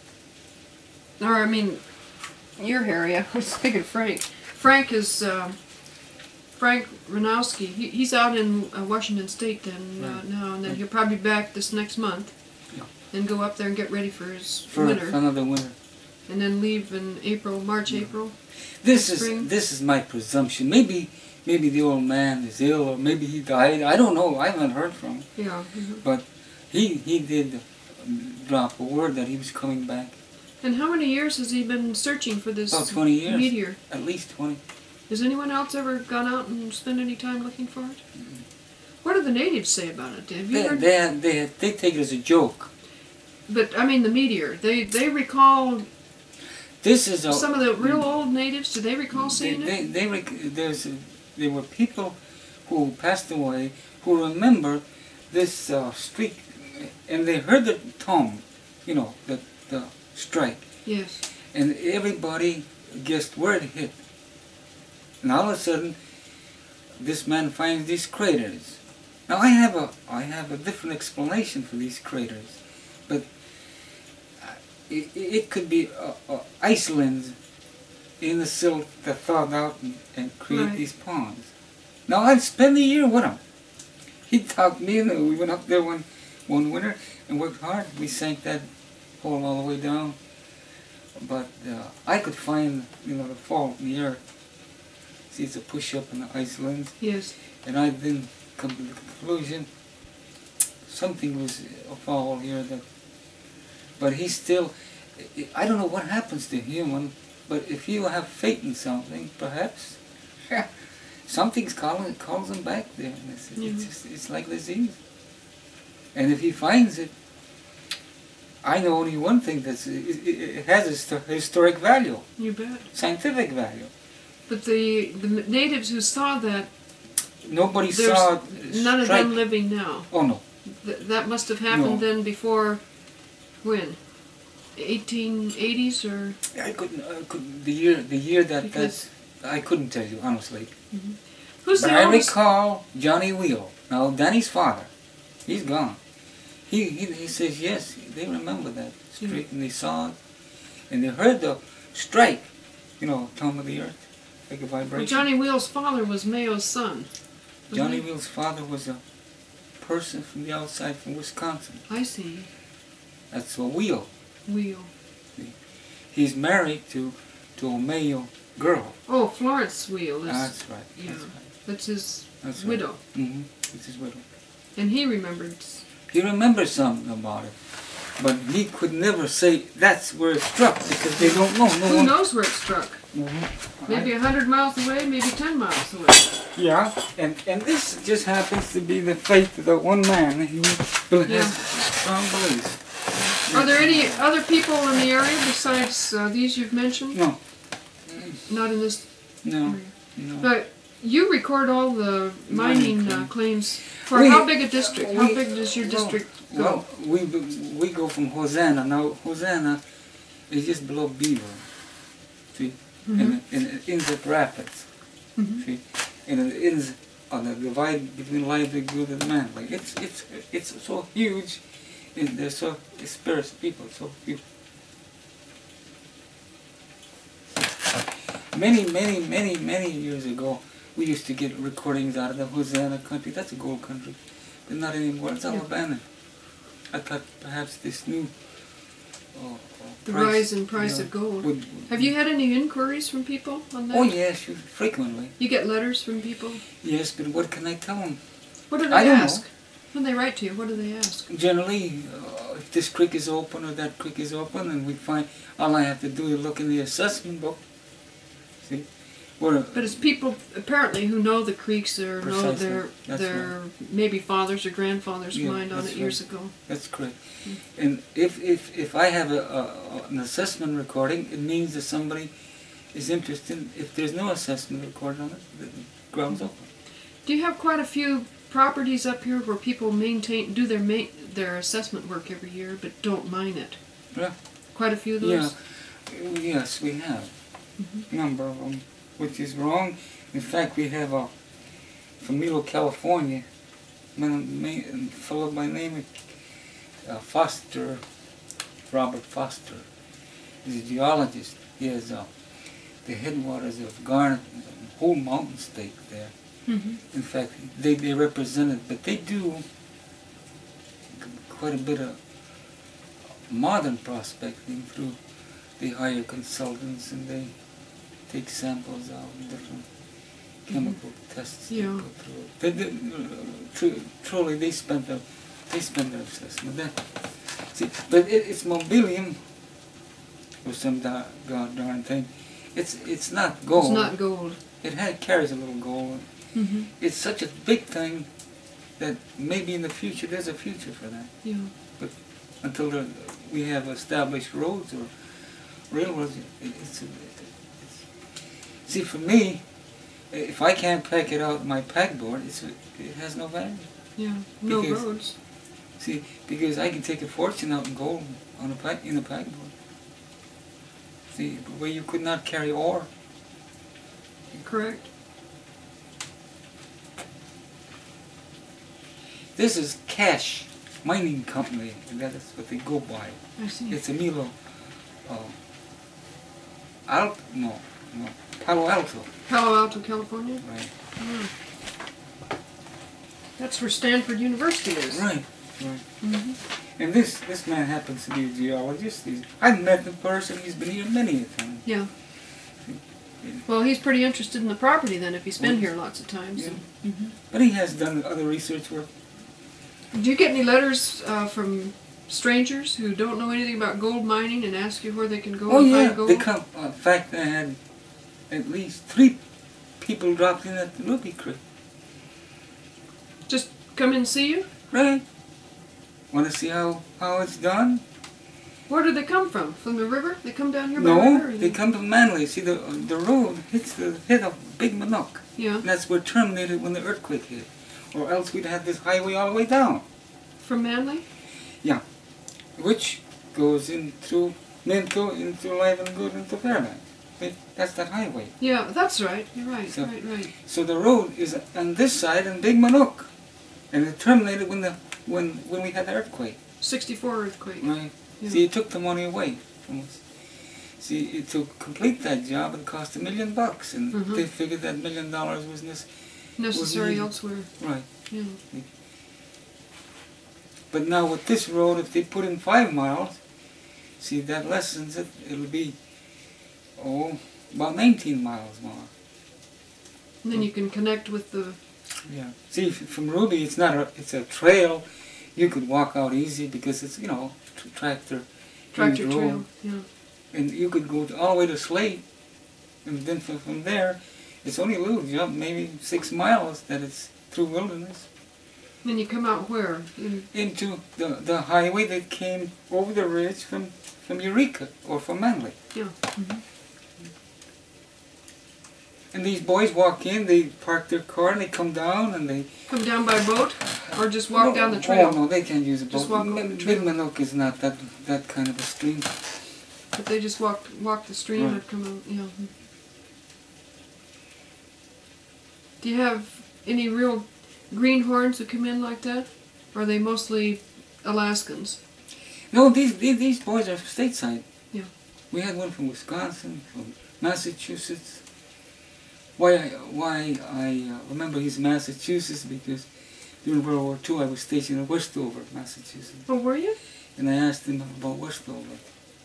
Speaker 2: or I mean, you're Harry. I was thinking Frank. Frank is uh, Frank Ranowski. He, he's out in uh, Washington State then uh,
Speaker 1: Right.
Speaker 2: now, and then he'll probably be back this next month,
Speaker 1: Yeah.
Speaker 2: and go up there and get ready for his
Speaker 1: For
Speaker 2: winter,
Speaker 1: another winter.
Speaker 2: and then leave in April, March,
Speaker 1: Yeah.
Speaker 2: April.
Speaker 1: This
Speaker 2: Spring.
Speaker 1: is this is my presumption. Maybe maybe the old man is ill, or maybe he died. I don't know. I haven't heard from him.
Speaker 2: Yeah. Mm-hmm.
Speaker 1: But he he did drop a word that he was coming back.
Speaker 2: And how many years has he been searching for this
Speaker 1: About twenty years.
Speaker 2: meteor?
Speaker 1: At least twenty.
Speaker 2: Has anyone else ever gone out and spent any time looking for it? What do the natives say about it? Have you
Speaker 1: They
Speaker 2: heard?
Speaker 1: they they, they take it as a joke.
Speaker 2: But I mean the meteor. They they recall
Speaker 1: This is a,
Speaker 2: some of the real old natives. Do they recall
Speaker 1: they,
Speaker 2: seeing
Speaker 1: they,
Speaker 2: it?
Speaker 1: they, rec- there's a, there were people who passed away who remember this uh, streak, and they heard the tom, you know, the the strike,
Speaker 2: Yes.
Speaker 1: and everybody guessed where it hit. And all of a sudden, this man finds these craters. Now I have a I have a different explanation for these craters, but it, it could be uh, uh, Iceland in the silt that thawed out and, and create
Speaker 2: Right.
Speaker 1: these ponds. Now I spent a year with him. He talked me in. We went up there one one winter and worked hard. We sank that hole all the way down. But uh, I could find, you know, the fault in the earth. See, it's a push-up in the Iceland.
Speaker 2: Yes.
Speaker 1: And I then come to the conclusion something was a foul here. That, but he still, I don't know what happens to human, but if you have faith in something, perhaps something's calling calls him back there. And it's,
Speaker 2: Mhm.
Speaker 1: it's, just, it's like disease. And if he finds it, I know only one thing that's it, it, it has a historic value,
Speaker 2: You bet.
Speaker 1: scientific value.
Speaker 2: But the the natives who saw that,
Speaker 1: Nobody
Speaker 2: there's
Speaker 1: saw it
Speaker 2: none of
Speaker 1: strike.
Speaker 2: them living now.
Speaker 1: Oh no.
Speaker 2: Th- that must have happened
Speaker 1: No.
Speaker 2: then before, when? eighteen eighties or?
Speaker 1: I couldn't. I couldn't the year. The year that
Speaker 2: Because-
Speaker 1: that's. I couldn't tell you honestly.
Speaker 2: Who's
Speaker 1: But
Speaker 2: the
Speaker 1: I
Speaker 2: oldest?
Speaker 1: recall Johnny Wheel. Now Danny's father, he's gone. He he, he says yes. They remember that streak and they saw it, and they heard the strike. You know, tone of the earth, like a vibration.
Speaker 2: Well, Johnny Wheel's father was Mayo's son. wasn't
Speaker 1: Johnny
Speaker 2: he?
Speaker 1: Wheel's father was a person from the outside, from Wisconsin.
Speaker 2: I see.
Speaker 1: That's a Wheel.
Speaker 2: Wheel.
Speaker 1: he's married to to a Mayo girl.
Speaker 2: Oh, Florence Wheel. Is,
Speaker 1: That's right.
Speaker 2: Yeah,
Speaker 1: That's right.
Speaker 2: that's his
Speaker 1: That's
Speaker 2: widow.
Speaker 1: Right. Mm-hmm. It's his widow.
Speaker 2: And he remembered.
Speaker 1: He remembers something about it, but he could never say that's where it struck because they don't know. No
Speaker 2: Who
Speaker 1: one
Speaker 2: knows where it struck?
Speaker 1: Mm-hmm.
Speaker 2: Maybe a hundred miles away, maybe ten miles away.
Speaker 1: Yeah, and and this just happens to be the faith of the one man who has
Speaker 2: Yeah.
Speaker 1: strong beliefs.
Speaker 2: Are there any other people in the area besides uh, these you've mentioned?
Speaker 1: No,
Speaker 2: Not in this.
Speaker 1: no, no.
Speaker 2: But you record all the mining uh, claims for
Speaker 1: We-
Speaker 2: how big a district? How
Speaker 1: we-
Speaker 2: big does your
Speaker 1: well,
Speaker 2: district go?
Speaker 1: Well, we we go from Hosanna. Now Hosanna is just below Beaver, see,
Speaker 2: Mhm.
Speaker 1: and, it- and it ends at Rapids,
Speaker 2: Mhm.
Speaker 1: see, and it ends on the divide between Lively Good and Manly. It's it's it's so huge, and they're so dispersed people, so few. Many, many, many, many years ago, we used to get recordings out of the Hosanna country. That's a gold country, but not anymore. It's all
Speaker 2: Yeah.
Speaker 1: abandoned. I thought perhaps this new uh, uh,
Speaker 2: The
Speaker 1: price,
Speaker 2: rise in price
Speaker 1: you know,
Speaker 2: of gold.
Speaker 1: would-
Speaker 2: Have you had any inquiries from people on that?
Speaker 1: Oh yes, frequently.
Speaker 2: You get letters from people?
Speaker 1: Yes, but what can I tell them?
Speaker 2: What do they
Speaker 1: I don't
Speaker 2: ask?
Speaker 1: know.
Speaker 2: When they write to you, what do they ask?
Speaker 1: Generally, uh, if this creek is open or that creek is open, and we find all I have to do is look in the assessment book. See, we're
Speaker 2: But it's people apparently who know the creeks or know
Speaker 1: Precisely.
Speaker 2: their
Speaker 1: That's
Speaker 2: their maybe fathers or grandfathers
Speaker 1: Yeah,
Speaker 2: mined on
Speaker 1: that's
Speaker 2: it years
Speaker 1: right.
Speaker 2: ago.
Speaker 1: That's correct. And if, if, if I have a, a, an assessment recording, it means that somebody is interested. If there's no assessment recorded on it, the ground's open.
Speaker 2: Do you have quite a few properties up here where people maintain do their ma their assessment work every year but don't mine it?
Speaker 1: Yeah.
Speaker 2: Quite a few of
Speaker 1: Yeah.
Speaker 2: those?
Speaker 1: Yes, we have.
Speaker 2: Mhm.
Speaker 1: Number of them, which is wrong. In fact, we have a, from Milo, California, man, man, fellow by name uh, Foster, Robert Foster. He's a geologist. He has uh, the headwaters of Garnet, the whole mountain state there.
Speaker 2: Mhm.
Speaker 1: In fact, they, they represent it, but they do quite a bit of modern prospecting through, they hire consultants and they take samples out of different chemical tests they
Speaker 2: Yeah.
Speaker 1: put through it. They, they, uh, tru, truly, they spent their, they spent their assessment. That, see, but it, it's mobilium or some da, god darn thing. It's it's not gold.
Speaker 2: It's not gold.
Speaker 1: It had, carries a little gold.
Speaker 2: Mhm.
Speaker 1: It's such a big thing that maybe in the future there's a future for that.
Speaker 2: Yeah.
Speaker 1: But until there, we have established roads or railroads, it, it's, it's see for me, if I can't pack it out in my packboard, it's it has no value.
Speaker 2: Yeah. No
Speaker 1: Because-
Speaker 2: roads.
Speaker 1: See, because I can take a fortune out in gold on a pack in a packboard. See, where you could not carry ore.
Speaker 2: Correct.
Speaker 1: This is Cash Mining Company, and that is what they go by.
Speaker 2: I see.
Speaker 1: It's a Milo, uh, Alp, no, no, Palo Alto,
Speaker 2: Palo Alto, California.
Speaker 1: right?
Speaker 2: Yeah. That's where Stanford University is.
Speaker 1: Right, right.
Speaker 2: Mhm.
Speaker 1: And this this man happens to be a geologist. He's, I've met him in person. He's been here many a time.
Speaker 2: Yeah. Well, he's pretty interested in the property then, if he's been here lots of times.
Speaker 1: Yeah.
Speaker 2: Mhm.
Speaker 1: But he has done other research work.
Speaker 2: Do you get any letters uh, from strangers who don't know anything about gold mining and ask you where they can go
Speaker 1: Oh
Speaker 2: and
Speaker 1: yeah,
Speaker 2: find gold?
Speaker 1: they come. Uh, in fact, I had at least three people dropped in at the Ruby Creek.
Speaker 2: Just come and see you?
Speaker 1: Right. Want to see how how it's done?
Speaker 2: Where do they come from? From the river? They come down here by the
Speaker 1: No,
Speaker 2: river? or
Speaker 1: they come from Manly. See, the the road hits the head of Big Minook.
Speaker 2: Yeah.
Speaker 1: And that's where it terminated when the earthquake hit. Or else we'd have this highway all the way down.
Speaker 2: From Manly?
Speaker 1: Which goes in through Minto, into Live and Good, into Fairbanks. It, that's that highway.
Speaker 2: Yeah, that's right. You're right.
Speaker 1: So-
Speaker 2: right, right.
Speaker 1: So the road is on this side in Big Minook. And it terminated when the when when we had the earthquake.
Speaker 2: sixty-four earthquake.
Speaker 1: Right.
Speaker 2: Yeah.
Speaker 1: See, it took the money away from us. See, it, to complete that job, it cost a million bucks, and
Speaker 2: Mhm.
Speaker 1: they figured that million dollars was this.
Speaker 2: Necessary
Speaker 1: needed.
Speaker 2: elsewhere.
Speaker 1: Right.
Speaker 2: Yeah.
Speaker 1: But now with this road, if they put in five miles, See, that lessens it. It'll be, oh, about nineteen miles more.
Speaker 2: And then you can connect with the...
Speaker 1: Yeah. See, from Ruby, it's not a, it's a trail. You could walk out easy because it's, you know, tr tractor.
Speaker 2: Tractor
Speaker 1: road.
Speaker 2: trail, yeah.
Speaker 1: And you could go all the way to Slate. And then from, from there, it's only a little jump, maybe six miles that it's through wilderness.
Speaker 2: Then you come out where? In
Speaker 1: Into the, the highway that came over the ridge from, from Eureka or from Manly.
Speaker 2: Yeah. Mm-hmm.
Speaker 1: And these boys walk in, they park their car and they come down and they...
Speaker 2: Come down by boat? Or just walk
Speaker 1: no,
Speaker 2: down the trail?
Speaker 1: Oh no, they can't use a boat.
Speaker 2: Just walk over the trail.
Speaker 1: Big Minook is not that, that kind of a stream.
Speaker 2: But they just walk, walk the stream
Speaker 1: Right.
Speaker 2: and come out, yeah. Do you have any real greenhorns who come in like that? Or are they mostly Alaskans?
Speaker 1: No, these, these, these boys are stateside.
Speaker 2: Yeah.
Speaker 1: We had one from Wisconsin, from Massachusetts. Why I, why I uh, remember he's Massachusetts because during World War Two I was stationed in Westover, Massachusetts.
Speaker 2: Oh, were you?
Speaker 1: And I asked him about Westover.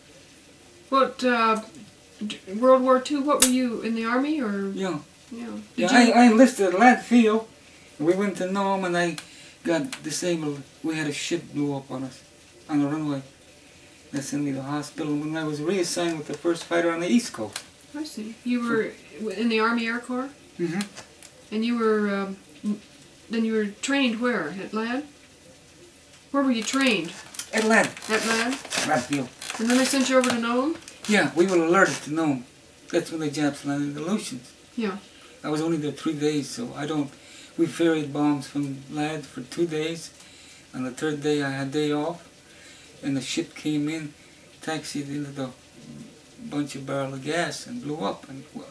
Speaker 2: What, uh, d- World War Two, what were you, in the Army or?
Speaker 1: Yeah.
Speaker 2: Yeah.
Speaker 1: Yeah,
Speaker 2: Did
Speaker 1: I,
Speaker 2: you?
Speaker 1: I enlisted at Ladd Field. We went to Nome and I got disabled. We had a ship blew up on us on the runway. They sent me to the hospital when I was reassigned with the first fighter on the East Coast.
Speaker 2: I see. You were in the Army Air Corps?
Speaker 1: Mm-hmm.
Speaker 2: And you were, um, then you were trained where? At Ladd? Where were you trained?
Speaker 1: At Ladd.
Speaker 2: At Ladd?
Speaker 1: Ladd Field.
Speaker 2: And then they sent you over to Nome?
Speaker 1: Yeah, we were alerted to Nome. That's when the Japs landed the Aleutians.
Speaker 2: Yeah.
Speaker 1: I was only there three days, so I don't... We ferried bombs from Ladd for two days. On the third day I had day off. And the ship came in, taxied into the bunch of barrel of gas and blew up. And well,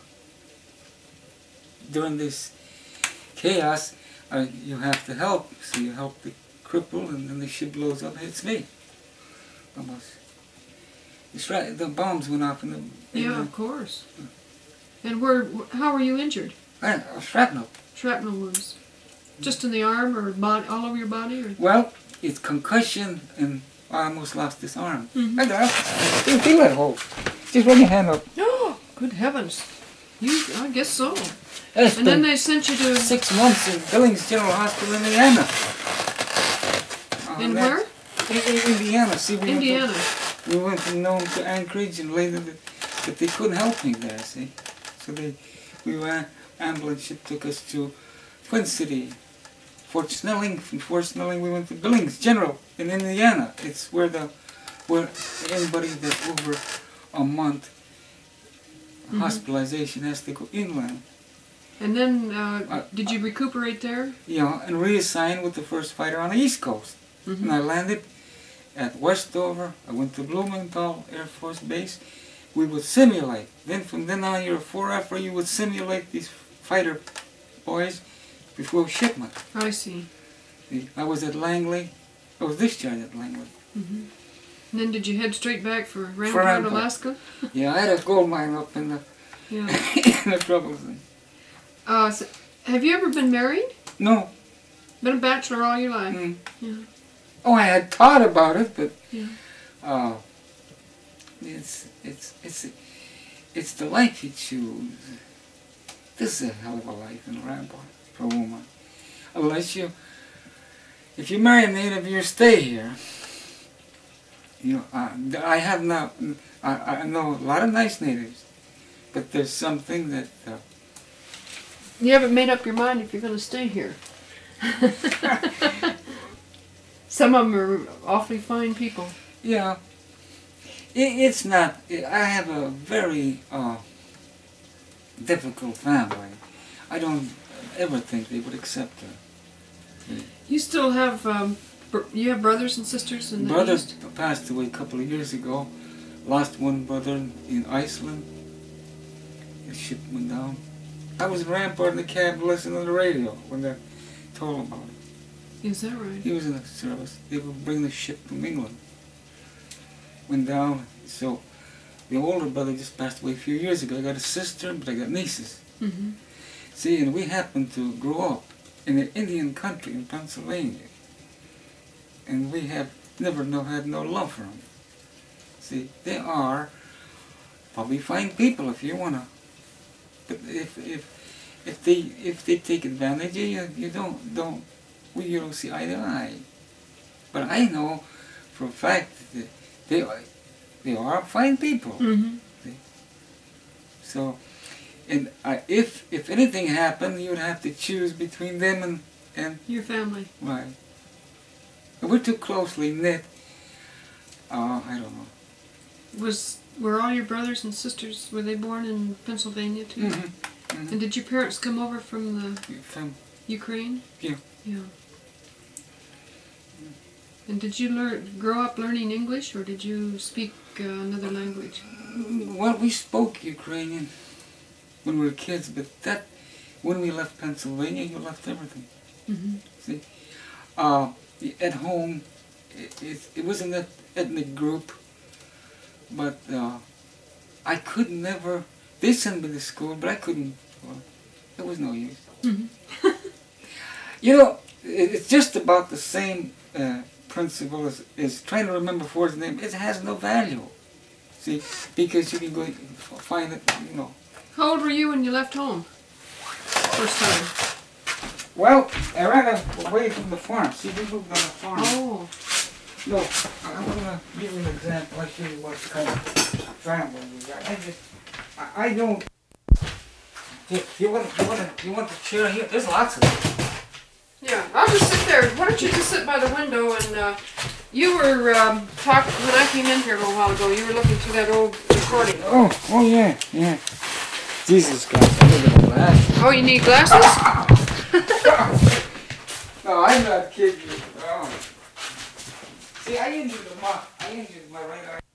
Speaker 1: during this chaos, uh, you have to help. So you help the cripple, and then the ship blows up and hits me. Almost. It's right. The bombs went off in the. In
Speaker 2: Yeah,
Speaker 1: the,
Speaker 2: of course. And where? How were you injured?
Speaker 1: I, uh, shrapnel.
Speaker 2: Shrapnel wounds. Just in the arm or body, all over your body? Or?
Speaker 1: Well, it's concussion, and I almost lost this arm.
Speaker 2: Mm-hmm.
Speaker 1: I don't. You feel that hole? Just run your hand up.
Speaker 2: Oh, good heavens! You, I guess so.
Speaker 1: It's
Speaker 2: And then
Speaker 1: been
Speaker 2: they sent you to
Speaker 1: six months in Billings General Hospital, Indiana. Uh,
Speaker 2: in
Speaker 1: that-
Speaker 2: where?
Speaker 1: In, in Indiana. See, we
Speaker 2: Indiana.
Speaker 1: Went from, we went from Nome to Anchorage, and later, the, but they couldn't help me there. See, so they, we were ambulance ship took us to Twin City, Fort Snelling. From Fort Snelling, we went to Billings General in Indiana. It's where the where anybody that's over a month
Speaker 2: Mhm.
Speaker 1: hospitalization has to go inland.
Speaker 2: And then, uh,
Speaker 1: Uh,
Speaker 2: did you recuperate there?
Speaker 1: Yeah, and reassigned with the first fighter on the East Coast.
Speaker 2: Mm-hmm.
Speaker 1: And I landed at Westover. I went to Blumenthal Air Force Base. We would simulate. Then from then on, you're a four F, you would simulate these fighter boys before shipment.
Speaker 2: I see.
Speaker 1: See, I was at Langley. I was discharged at Langley.
Speaker 2: Mm-hmm. And then did you head straight back for Rampart,
Speaker 1: For Rampart.
Speaker 2: Alaska?
Speaker 1: Yeah, I had a gold mine up in the
Speaker 2: Yeah.
Speaker 1: in the troubles. thing.
Speaker 2: Uh, so, have you ever been married?
Speaker 1: No.
Speaker 2: Been a bachelor all your life?
Speaker 1: Mm.
Speaker 2: Yeah.
Speaker 1: Oh, I had thought about it, but
Speaker 2: Yeah.
Speaker 1: uh, it's it's it's it's the life you choose. This is a hell of a life in Rampart for a woman. Unless you, if you marry a native, you stay here. You know, uh, I have now, I, I know a lot of nice natives, but there's something that. Uh,
Speaker 2: You haven't made up your mind if you're going to stay here. Some of them are awfully fine people.
Speaker 1: Yeah, it, it's not. It, I have a very uh, difficult family. I don't ever think they would accept her.
Speaker 2: You still have, um, br- you have brothers and sisters in the
Speaker 1: Brother
Speaker 2: East?
Speaker 1: passed away a couple of years ago. Lost one brother in Iceland. His ship went down. I was in Rampart in the cab listening to the radio when they told him about it.
Speaker 2: Is that right?
Speaker 1: He was in the service. They would bring the ship from England. Went down. So the older brother just passed away a few years ago. I got a sister, but I got nieces.
Speaker 2: Mm-hmm.
Speaker 1: See, and we happened to grow up in an Indian country in Pennsylvania. And we have never no, had no love for them. See, they are probably fine people if you wanna. But if if if they if they take advantage of you, you don't don't well, you don't see eye to eye. But I know for a fact that they are they are fine people.
Speaker 2: Mm-hmm.
Speaker 1: See? So, and I, if if anything happened, you would have to choose between them and and
Speaker 2: your family.
Speaker 1: Right. If we're too closely knit. Uh, I don't know.
Speaker 2: Was were all your brothers and sisters, were they born in Pennsylvania too?
Speaker 1: Mm-hmm. Mm-hmm.
Speaker 2: And did your parents come over from the
Speaker 1: From
Speaker 2: Ukraine?
Speaker 1: Yeah.
Speaker 2: Yeah. And did you learn grow up learning English, or did you speak uh, another language?
Speaker 1: Well, we spoke Ukrainian when we were kids, but that when we left Pennsylvania, you left everything.
Speaker 2: Mm-hmm.
Speaker 1: See, uh, at home, it, it, it was an ethnic group, but uh, I could never. They sent me to school, but I couldn't. Well, there was no use.
Speaker 2: Mm-hmm.
Speaker 1: You know, it, it's just about the same uh, principle as, as trying to remember Ford's name. It has no value. See, because you can go find it, you know.
Speaker 2: How old were you when you left home? First time.
Speaker 1: Well, I ran away from the farm. See, we moved on a farm.
Speaker 2: Oh.
Speaker 1: No, I'm going to give you an example. I'll show you what kind of family we got. I just, I, I don't. You, you want, you want, you want the chair here? There's lots of them.
Speaker 2: Yeah, I'll just sit there. Why don't you just sit by the window and uh, you were um, talking when I came in here a little while ago. You were looking through that old recording.
Speaker 1: Oh, oh yeah, yeah. Jesus Christ, I need a glass.
Speaker 2: Oh, you need glasses?
Speaker 1: No, I'm not kidding you. Oh. See, I injured my, I injured my right eye.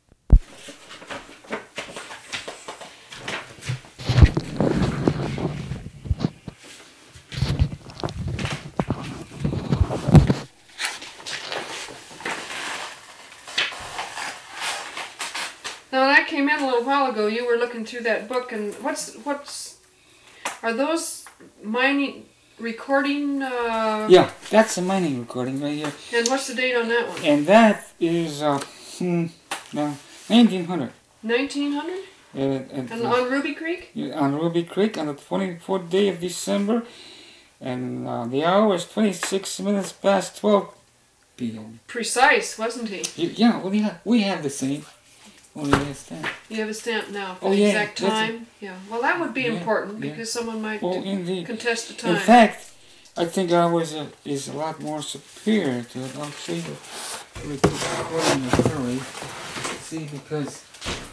Speaker 2: Now, when I came in a little while ago, you were looking through that book, and what's what's are those mining recording? Uh,
Speaker 1: Yeah, that's a mining recording right here.
Speaker 2: And what's the date on that one?
Speaker 1: And that is uh, hmm, no, nineteen hundred.
Speaker 2: Nineteen hundred.
Speaker 1: Uh, and,
Speaker 2: And on Ruby Creek.
Speaker 1: Yeah, on Ruby Creek on the twenty-fourth day of December, and uh, the hour is twenty-six minutes past twelve p m
Speaker 2: Precise, wasn't he?
Speaker 1: You, yeah, well, yeah, we have the same. Only this stamp.
Speaker 2: You have a stamp now for
Speaker 1: Oh,
Speaker 2: the
Speaker 1: yeah,
Speaker 2: exact
Speaker 1: that's
Speaker 2: time? Yeah. Well, that would be
Speaker 1: Yeah,
Speaker 2: important
Speaker 1: yeah.
Speaker 2: because someone might
Speaker 1: Well,
Speaker 2: d-
Speaker 1: indeed.
Speaker 2: contest the time.
Speaker 1: In fact, I think ours uh, is a lot more superior to it. I'll show you really quick recording in a hurry. See, because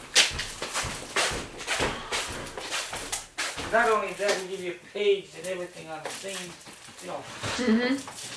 Speaker 1: not only that, we give you a page and everything on the same, you know.
Speaker 2: Mm-hmm.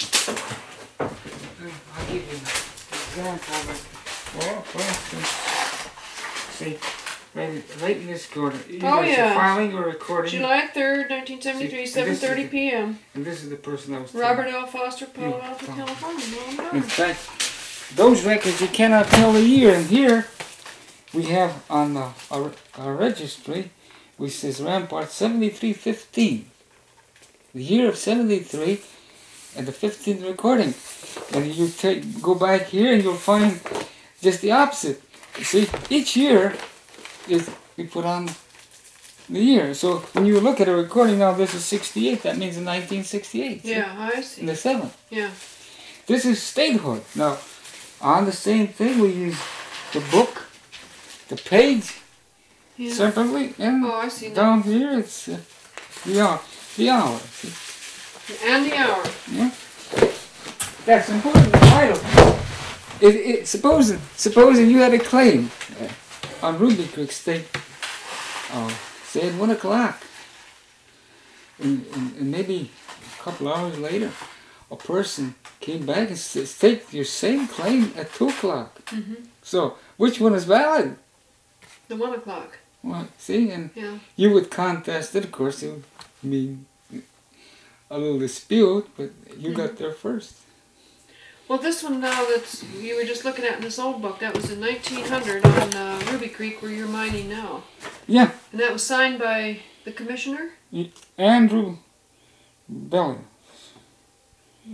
Speaker 1: I'll give you an example of it. Well, for instance, see, right, right in this corner. Either
Speaker 2: Oh,
Speaker 1: it's
Speaker 2: yeah.
Speaker 1: a filing or recording.
Speaker 2: July third, nineteen seventy-three,
Speaker 1: See, and this is
Speaker 2: seven thirty
Speaker 1: the-
Speaker 2: p m
Speaker 1: And this is the person I was
Speaker 2: Robert
Speaker 1: telling.
Speaker 2: L. Foster, Palo Alto,
Speaker 1: Yeah.
Speaker 2: California. Well
Speaker 1: In
Speaker 2: done.
Speaker 1: fact, those records you cannot tell the year. And here we have on the, our, our registry, which says Rampart seventy-three fifteen. The year of seventy-three and the fifteenth recording. And you take go back here and you'll find just the opposite. You see, each year is we put on the year. So when you look at a recording now, this is sixty-eight. That means in nineteen sixty-eight. see?
Speaker 2: Yeah, I
Speaker 1: In
Speaker 2: see.
Speaker 1: the seventh.
Speaker 2: Yeah.
Speaker 1: This is statehood. Now, on the same thing, we use the book, the page
Speaker 2: Yeah.
Speaker 1: separately, and
Speaker 2: Oh, I see now.
Speaker 1: down here it's uh, the hour. The hour. See?
Speaker 2: And the hour.
Speaker 1: Yeah. That's important. Vital. If, if, supposing, supposing you had a claim uh, on Ruby Creek State, uh, say at one o'clock, and, and, and maybe a couple hours later, a person came back and said, "Take your same claim at two o'clock."
Speaker 2: Mm-hmm.
Speaker 1: So, which one is valid?
Speaker 2: The one o'clock.
Speaker 1: Well, see, and
Speaker 2: Yeah.
Speaker 1: you would contest it. Of course, it would be a little dispute, but you
Speaker 2: Mm-hmm.
Speaker 1: got there first.
Speaker 2: Well, this one now that you were just looking at in this old book, that was in nineteen hundred on uh, Ruby Creek where you're mining now.
Speaker 1: Yeah,
Speaker 2: And that was signed by the commissioner?
Speaker 1: Andrew Bellew.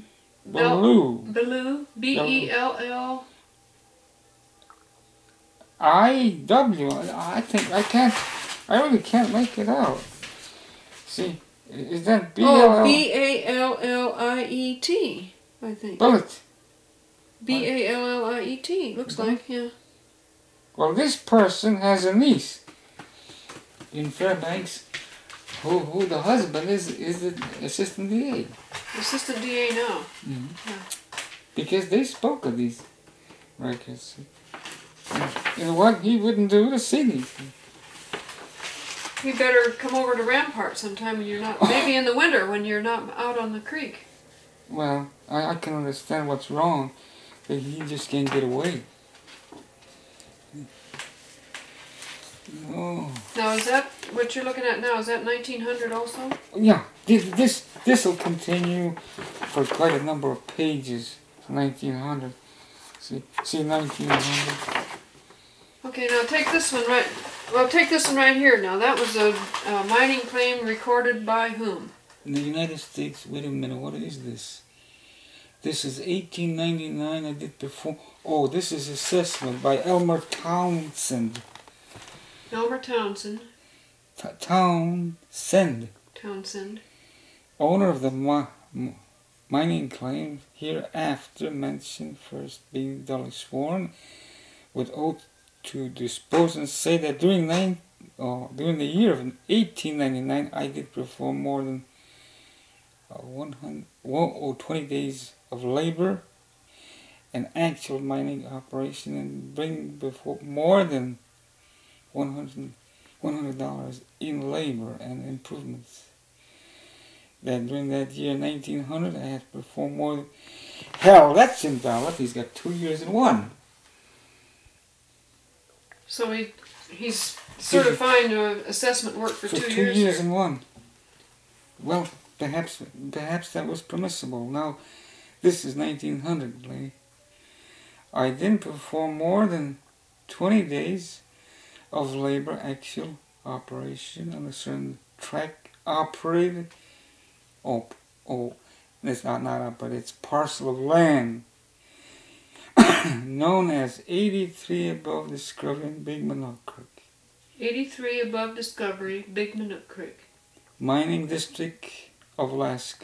Speaker 2: Bel-
Speaker 1: Bellew.
Speaker 2: Bellew. B E L L
Speaker 1: I W. I think I can't. I really can't make it out. See, is that B L L?
Speaker 2: Oh, B A L L I E T, I think.
Speaker 1: Bullet.
Speaker 2: B A L L I E T, looks
Speaker 1: Bullet?
Speaker 2: like, yeah.
Speaker 1: Well, this person has a niece in Fairbanks, who who the husband is is the assistant D A.
Speaker 2: Assistant D A now.
Speaker 1: Mm-hmm.
Speaker 2: Yeah.
Speaker 1: Because they spoke of these records. You know what? He wouldn't do to see these.
Speaker 2: You better come over to Rampart sometime when you're not, maybe in the winter when you're not out on the creek.
Speaker 1: Well, I, I can understand what's wrong, but he just can't get away. No.
Speaker 2: Now, is that what you're looking at now? Is that nineteen hundred also?
Speaker 1: Yeah, this this this will continue for quite a number of pages. nineteen hundred. See, see, nineteen hundred.
Speaker 2: Okay, now take this one right. Well, take this one right here. Now, that was a, a mining claim recorded by whom?
Speaker 1: In the United States. Wait a minute. What is this? This is eighteen ninety-nine. I did before. Oh, this is assessment by Elmer Townsend.
Speaker 2: Elmer Townsend.
Speaker 1: T Townsend.
Speaker 2: Townsend.
Speaker 1: Owner of the mi m mining claim hereafter mentioned, first being duly sworn with oath to dispose, and say that during nine, uh, during the year of eighteen ninety-nine, I did perform more than uh, one hundred, or twenty days of labor and actual mining operation, and bring before more than one hundred, one hundred dollars in labor and improvements. That during that year, nineteen hundred, I had performed more than... Hell, that's invalid. He's got two years in one.
Speaker 2: So he he's certifying uh, assessment work for,
Speaker 1: for
Speaker 2: two,
Speaker 1: two
Speaker 2: years.
Speaker 1: years in one. Well, perhaps perhaps that was permissible. Now, this is nineteen hundred, lady. I didn't perform more than twenty days of labor actual operation on a certain track operated. Oh, oh, it's not not operated. It's parcel of land known as eighty-three above Discovery in Big Minook Creek.
Speaker 2: eighty-three above Discovery, Big Minook Creek.
Speaker 1: Mining District of Alaska.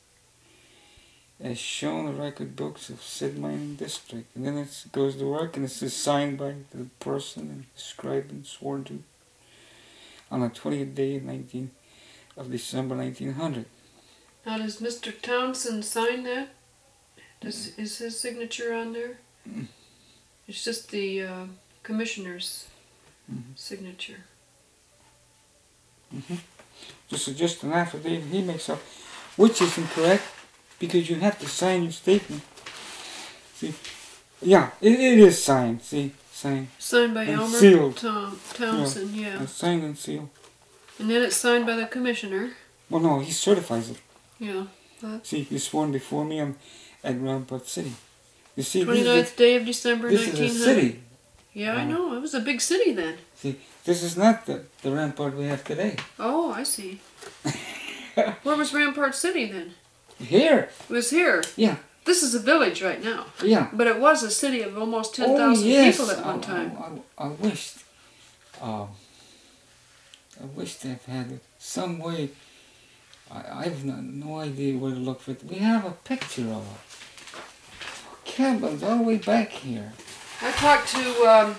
Speaker 1: As shown in the record books of said mining district. And then it goes to work, and it's signed by the person and described and sworn to on the twentieth day of, nineteen, of December nineteen hundred.
Speaker 2: Now, does Mister Townsend sign that? Does, is his signature on there?
Speaker 1: Mm.
Speaker 2: It's just the uh, commissioner's
Speaker 1: Mm-hmm.
Speaker 2: signature.
Speaker 1: Mm-hmm. This is just an affidavit he makes up, which is incorrect, because you have to sign your statement. See, yeah, it, it is signed. See, signed.
Speaker 2: Signed by
Speaker 1: and
Speaker 2: Elmer
Speaker 1: sealed.
Speaker 2: Tom, Townsend, yeah.
Speaker 1: yeah. It's signed and sealed.
Speaker 2: And then it's signed by the commissioner.
Speaker 1: Well, no, he certifies it.
Speaker 2: Yeah. What?
Speaker 1: See, he's sworn before me on, at Rampart City. You see,
Speaker 2: twenty-ninth day of December,
Speaker 1: this
Speaker 2: nineteen hundred.
Speaker 1: is a city.
Speaker 2: Yeah,
Speaker 1: uh,
Speaker 2: I know. It was a big city then.
Speaker 1: See, this is not the, the Rampart we have today.
Speaker 2: Oh, I see. Where was Rampart City then?
Speaker 1: Here.
Speaker 2: It was here.
Speaker 1: Yeah.
Speaker 2: This is a village right now.
Speaker 1: Yeah.
Speaker 2: But it was a city of almost ten thousand
Speaker 1: oh, yes.
Speaker 2: people at one
Speaker 1: I,
Speaker 2: time.
Speaker 1: I, I, I wished, um, I wished I've had some way. I, I've no, no idea where to look for it. We have a picture of it. Cabins all the way back here.
Speaker 2: I talked to um,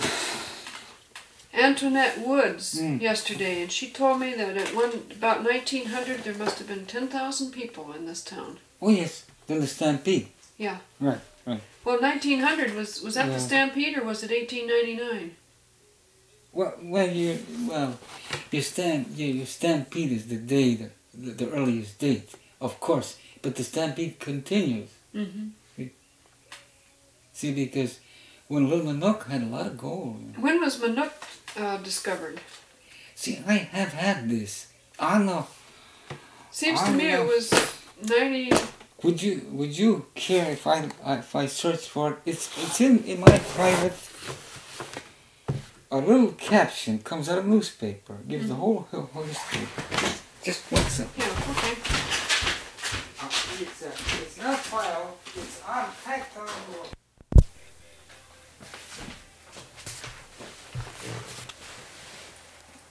Speaker 2: Antoinette Woods
Speaker 1: Mm.
Speaker 2: yesterday, and she told me that at one about nineteen hundred there must have been ten thousand people in this town.
Speaker 1: Oh yes, then the Stampede.
Speaker 2: Yeah.
Speaker 1: Right, right.
Speaker 2: Well, nineteen hundred was was that
Speaker 1: Yeah.
Speaker 2: the Stampede or was it eighteen ninety-nine?
Speaker 1: Well, well, you well, your stamp, yeah, your Stampede is the day, the, the the earliest date, of course. But the Stampede continues.
Speaker 2: Mm-hmm.
Speaker 1: See, See because when Little Minook had a lot of gold.
Speaker 2: When was Minook uh, discovered?
Speaker 1: See, I have had this. I know.
Speaker 2: Seems
Speaker 1: I
Speaker 2: to me
Speaker 1: know.
Speaker 2: it was ninety.
Speaker 1: Would you Would you care if I if I search for it? It's it's in in my private. A little caption comes out of newspaper, gives mm-hmm. the whole, whole whole history. Just one second.
Speaker 2: Yeah. Okay.
Speaker 1: Uh, it's uh, it's not filed. It's on packed on.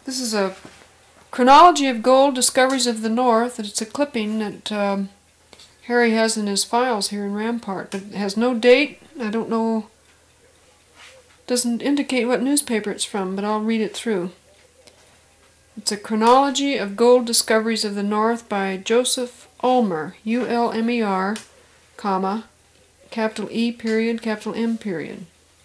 Speaker 2: This is a chronology of gold discoveries of the North. It's a clipping that um, Harry has in his files here in Rampart, but it has no date. I don't know. Doesn't indicate what newspaper it's from, but I'll read it through. It's a chronology of gold discoveries of the North by Joseph Ulmer, U L M E R, comma, capital E period, capital M period.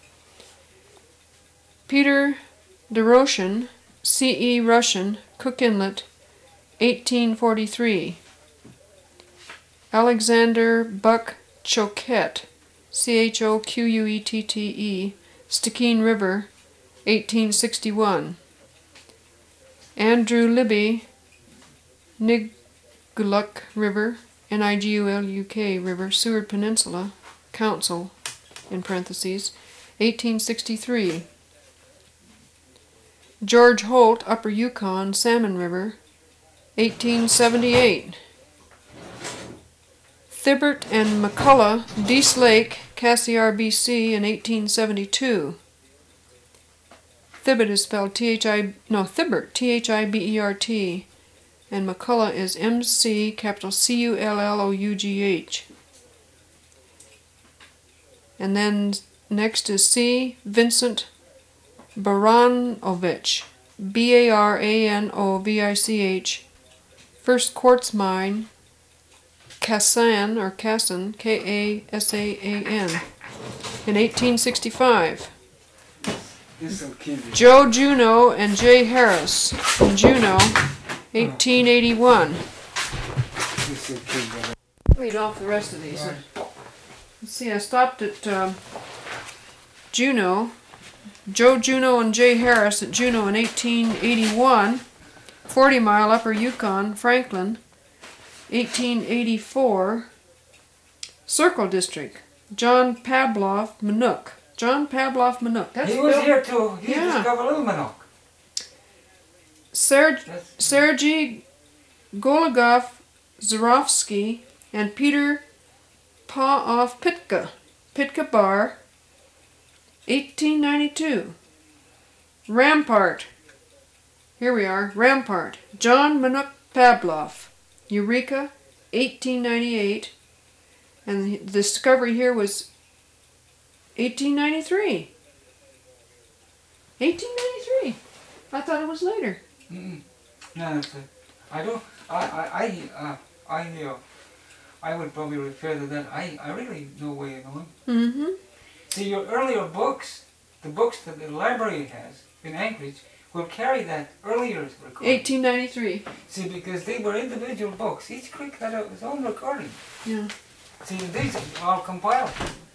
Speaker 2: Peter Deroshin, C E Russian, Cook Inlet, eighteen forty-three. Alexander Buck Choquette, C H O Q U E T T E, Stikine River, eighteen sixty-one. Andrew Libby, Niguluk River, N I G U L U K River, Seward Peninsula, Council, in parentheses, eighteen sixty-three. George Holt, Upper Yukon, Salmon River, eighteen seventy-eight. Thibbert and McCullough, Dease Lake, Cassiar, B C, in eighteen seventy-two. Thibbert is spelled T H I, no, Thibbert, T H I B E R T, and McCullough is M C, capital C U L L O U G H. And then next is C. Vincent Baranovich, B A R A N O V I C H, first quartz mine, Kassan, or Kassan, K A S A A N, in eighteen sixty-five. Joe Juneau and J. Harris, in Juneau, eighteen eighty-one. Read off the rest of these. Let's see, I stopped at um, Juneau. Joe Juneau and J. Harris at Juneau in eighteen eighty-one. forty mile Upper Yukon, Franklin, eighteen eighty-four. Circle District, John Pavlov, Manook. John Pavlov, Manook.
Speaker 1: That's he was Bill. Here too. He yeah. discovered little Manook.
Speaker 2: Serge, Sergei Gologov, Zarovsky, and Peter Paoff Pitka, Pitka Bar, eighteen ninety-two. Rampart. Here we are. Rampart. John Manook Pavlov, Eureka, eighteen ninety-eight. And the discovery here was eighteen ninety-three. eighteen ninety-three. I thought it was later.
Speaker 1: Mm-mm. No, that's it. I don't. I. I. I. Uh, I. Uh, I would probably refer to that. I. I really no way of knowing.
Speaker 2: Mm-hmm.
Speaker 1: See, your earlier books, the books that the library has in Anchorage, will carry that earlier recording.
Speaker 2: eighteen ninety-three.
Speaker 1: See, because they were individual books. Each creek had a, its own recording.
Speaker 2: Yeah.
Speaker 1: See, these are all compiled.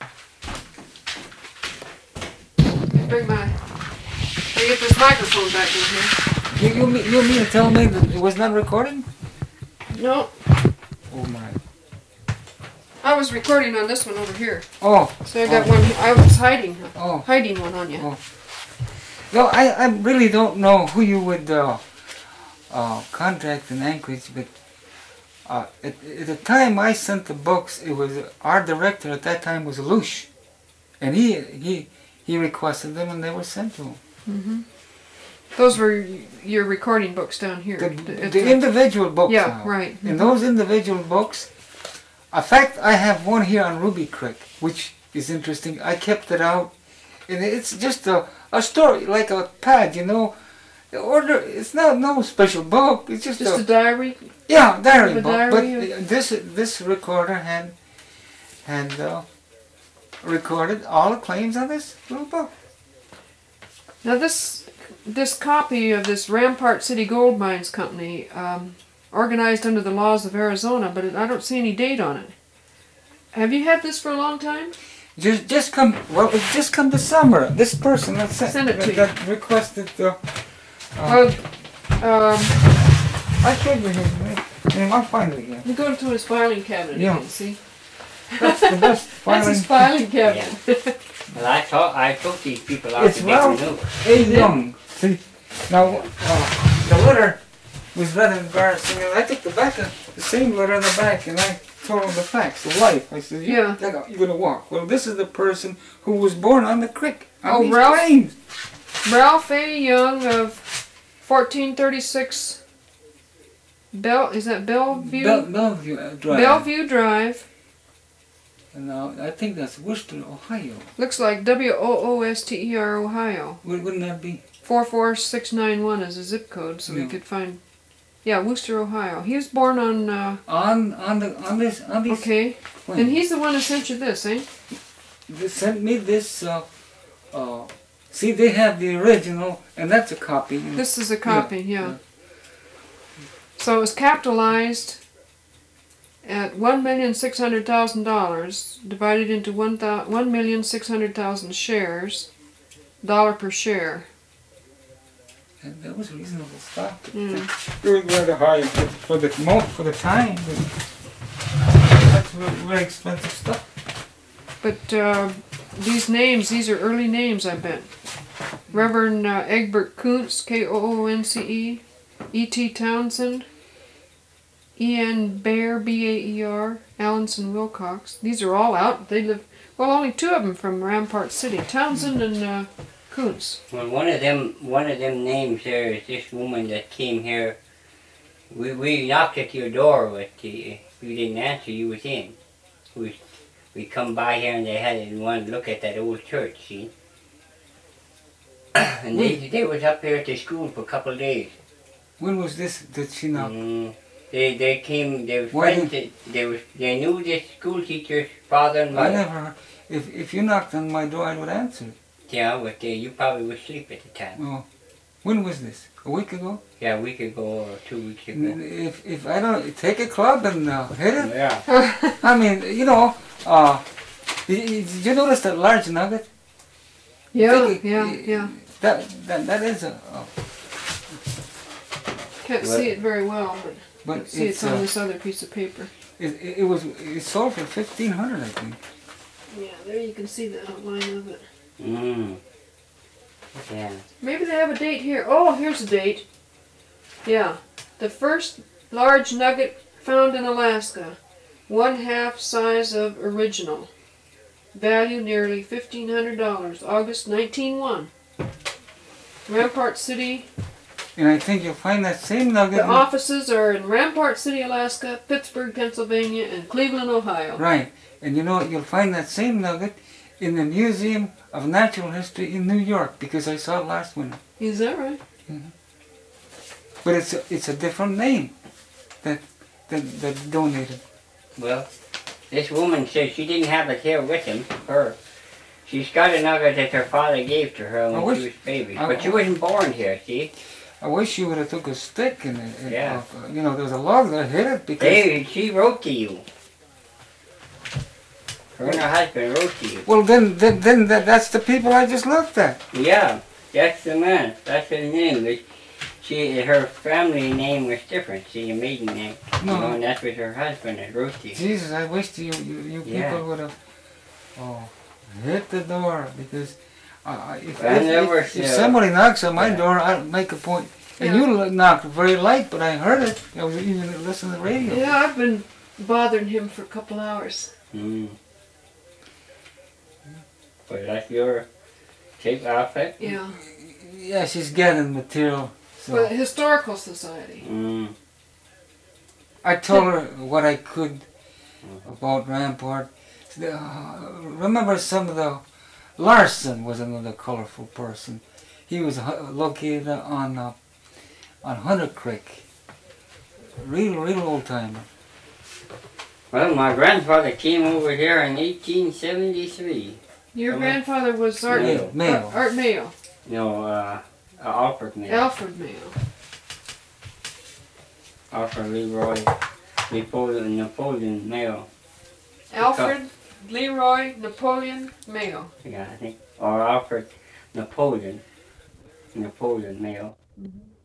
Speaker 2: Bring my. I get this microphone back in here.
Speaker 1: You, you, mean, you mean to tell me that it was not recording?
Speaker 2: No.
Speaker 1: Oh my.
Speaker 2: I was recording on this one over here.
Speaker 1: Oh.
Speaker 2: So I got
Speaker 1: oh.
Speaker 2: one. I was hiding.
Speaker 1: Oh.
Speaker 2: Hiding one on you.
Speaker 1: Oh. No, I, I really don't know who you would uh, uh, contact in Anchorage, but uh, at, at the time I sent the books, it was uh, our director at that time was Lush, and he he he requested them, and they were sent to him.
Speaker 2: Mm-hmm. Those were your recording books down here.
Speaker 1: The, the, the individual books.
Speaker 2: Yeah,
Speaker 1: now.
Speaker 2: right. Mm-hmm.
Speaker 1: In those individual books, in fact, I have one here on Ruby Creek, which is interesting. I kept it out, and it's just a a story, like a pad, you know. Order. It's not no special book. It's just,
Speaker 2: just a,
Speaker 1: a
Speaker 2: diary.
Speaker 1: Yeah, diary book.
Speaker 2: Diary
Speaker 1: but
Speaker 2: or...
Speaker 1: this this recorder had had uh, recorded all the claims on this little book.
Speaker 2: Now this this copy of this Rampart City Gold Mines Company, um, organized under the laws of Arizona, but it, I don't see any date on it. Have you had this for a long time?
Speaker 1: Just, just come. Well, it just come this summer. This person that sent,
Speaker 2: Send it to
Speaker 1: that,
Speaker 2: you.
Speaker 1: that requested. Uh,
Speaker 2: uh, um,
Speaker 1: I showed you his. And I'll find it again.
Speaker 2: You go to his filing cabinet.
Speaker 1: Yeah.
Speaker 2: Again, see.
Speaker 1: That's the best filing.
Speaker 2: That's his filing cabinet.
Speaker 3: Yeah. Well, I took I took these people out
Speaker 1: It's
Speaker 3: to get
Speaker 1: Ralph
Speaker 3: rid
Speaker 1: A. Young. See, now uh, the letter was rather embarrassing, and I took the back of the same letter in the back, and I told him the facts of life. I said,
Speaker 2: yeah,
Speaker 1: yeah. You're gonna walk. Well, this is the person who was born on the creek. On
Speaker 2: oh,
Speaker 1: these
Speaker 2: Ralph.
Speaker 1: claims.
Speaker 2: Ralph A. Young of fourteen thirty-six Bell, is that Bellevue?
Speaker 1: Bell, Bellevue uh, Drive.
Speaker 2: Bellevue Drive.
Speaker 1: No, I think that's Worcester, Ohio.
Speaker 2: Looks like W O O S T E R, Ohio.
Speaker 1: Wou- Wouldn't that be?
Speaker 2: four four six nine one is a zip code, so
Speaker 1: Yeah.
Speaker 2: we could find. Yeah, Worcester, Ohio. He was born on. Uh,
Speaker 1: On on the on this on these.
Speaker 2: okay.
Speaker 1: When?
Speaker 2: And he's the one who sent you this, eh?
Speaker 1: They sent me this. Uh, uh, see, they have the original, and that's a copy.
Speaker 2: This is a copy, yeah.
Speaker 1: yeah.
Speaker 2: So it was capitalized at one million six hundred thousand dollars, divided into one thou one million six hundred thousand shares, dollar per share.
Speaker 1: And that was reasonable stock.
Speaker 2: Mm.
Speaker 1: It was rather high for, for the mo for the time. But that's very, very expensive stuff.
Speaker 2: But uh, these names, these are early names, I bet. Reverend uh, Egbert Kuntz, K O O N C E, E T Townsend, E N Baer, B A E R, Alanson Wilcox. These are all out. They live, well, only two of them from Rampart City, Townsend and uh, Kuntz.
Speaker 3: Well, one of them, one of them names there is this woman that came here. We we knocked at your door, but uh, you didn't answer. You was in. We we come by here and they had it and wanted to look at that old church. See. And they they was up here at the school for a couple of days.
Speaker 1: When was this that she knocked?
Speaker 3: Mm, they they came. They were
Speaker 1: Why
Speaker 3: friends. They, they was they knew this school teacher's father and
Speaker 1: I
Speaker 3: mother.
Speaker 1: never. If if you knocked on my door, I would answer.
Speaker 3: Yeah, but uh, you probably was asleep at the time.
Speaker 1: Oh, when was this? A week ago?
Speaker 3: Yeah, a week ago or two weeks ago.
Speaker 1: If if I don't take a club and uh, hit it,
Speaker 3: Yeah.
Speaker 1: I mean, you know, uh, did did you notice that large nugget?
Speaker 2: Yeah,
Speaker 1: Think it-
Speaker 2: yeah, yeah.
Speaker 1: That that that is a. a
Speaker 2: Can't
Speaker 3: What?
Speaker 2: see it very well, but
Speaker 1: but
Speaker 2: you can see
Speaker 1: it's
Speaker 2: it's on
Speaker 1: uh,
Speaker 2: this other piece of paper.
Speaker 1: it, it, it was it sold for fifteen hundred, I think.
Speaker 2: Yeah, there you can see the outline of it.
Speaker 3: Mm. Yeah.
Speaker 2: Maybe they have a date here. Oh, here's a date. Yeah. The first large nugget found in Alaska. One half size of original. Value nearly fifteen hundred dollars. August nineteen oh one. Rampart City.
Speaker 1: And I think you'll find that same nugget.
Speaker 2: The
Speaker 1: in-
Speaker 2: offices are in Rampart City, Alaska, Pittsburgh, Pennsylvania, and Cleveland, Ohio.
Speaker 1: Right. And you know what? You'll find that same nugget in the Museum of Natural History in New York, because I saw it last winter.
Speaker 2: Is that right?
Speaker 1: But it's a, it's a different name that that that donated.
Speaker 3: Well, this woman says she didn't have it here with him. Her. She's got a nugget that her father gave to her
Speaker 1: I
Speaker 3: when
Speaker 1: wish-
Speaker 3: she was baby.
Speaker 1: I-
Speaker 3: But she wasn't born here, see?
Speaker 1: I wish you would have took a stick and, and
Speaker 3: Yeah.
Speaker 1: uh, you know, there was a log that hit it because.
Speaker 3: They, she wrote to you. Her and her husband wrote to you.
Speaker 1: Well, then, then, then that, that's the people I just looked at.
Speaker 3: Yeah, that's the man. That's his name. But she, her family name was different. See, a maiden name.
Speaker 1: No.
Speaker 3: You know, and that was her husband that wrote to you.
Speaker 1: Jesus, I wish you you, you
Speaker 3: Yeah.
Speaker 1: people would have oh, hit the door because uh, if,
Speaker 3: I
Speaker 1: if,
Speaker 3: never
Speaker 1: if, if
Speaker 3: said-
Speaker 1: somebody knocks on my
Speaker 3: Yeah.
Speaker 1: door, I'll make a point. And
Speaker 2: Yeah.
Speaker 1: you knocked very light, but I heard it. I was even listening to the radio.
Speaker 2: Yeah, I've been bothering him for a couple hours.
Speaker 3: Mm. But that's your tape outfit?
Speaker 2: Yeah.
Speaker 1: Yeah, she's getting material. So
Speaker 2: For the Historical Society.
Speaker 3: Mm.
Speaker 1: I told her what I could about Rampart. Uh, remember some of the Larson was another colorful person. He was hu- located on uh, on Hunter Creek. Real, real old timer.
Speaker 3: Well, my grandfather came over here in eighteen seventy-three.
Speaker 2: Your
Speaker 3: Okay.
Speaker 2: grandfather was Art
Speaker 1: Mayo. Mayo.
Speaker 2: Art, Art Mayo.
Speaker 3: No, uh, uh, Alfred Mayo.
Speaker 2: Alfred Mayo.
Speaker 3: Alfred Leroy. Napoleon, Napoleon Mayo.
Speaker 2: Alfred Leroy Napoleon Mayo.
Speaker 3: Yeah, I think. Or Alfred Napoleon. Napoleon Mayo.
Speaker 2: Mhm.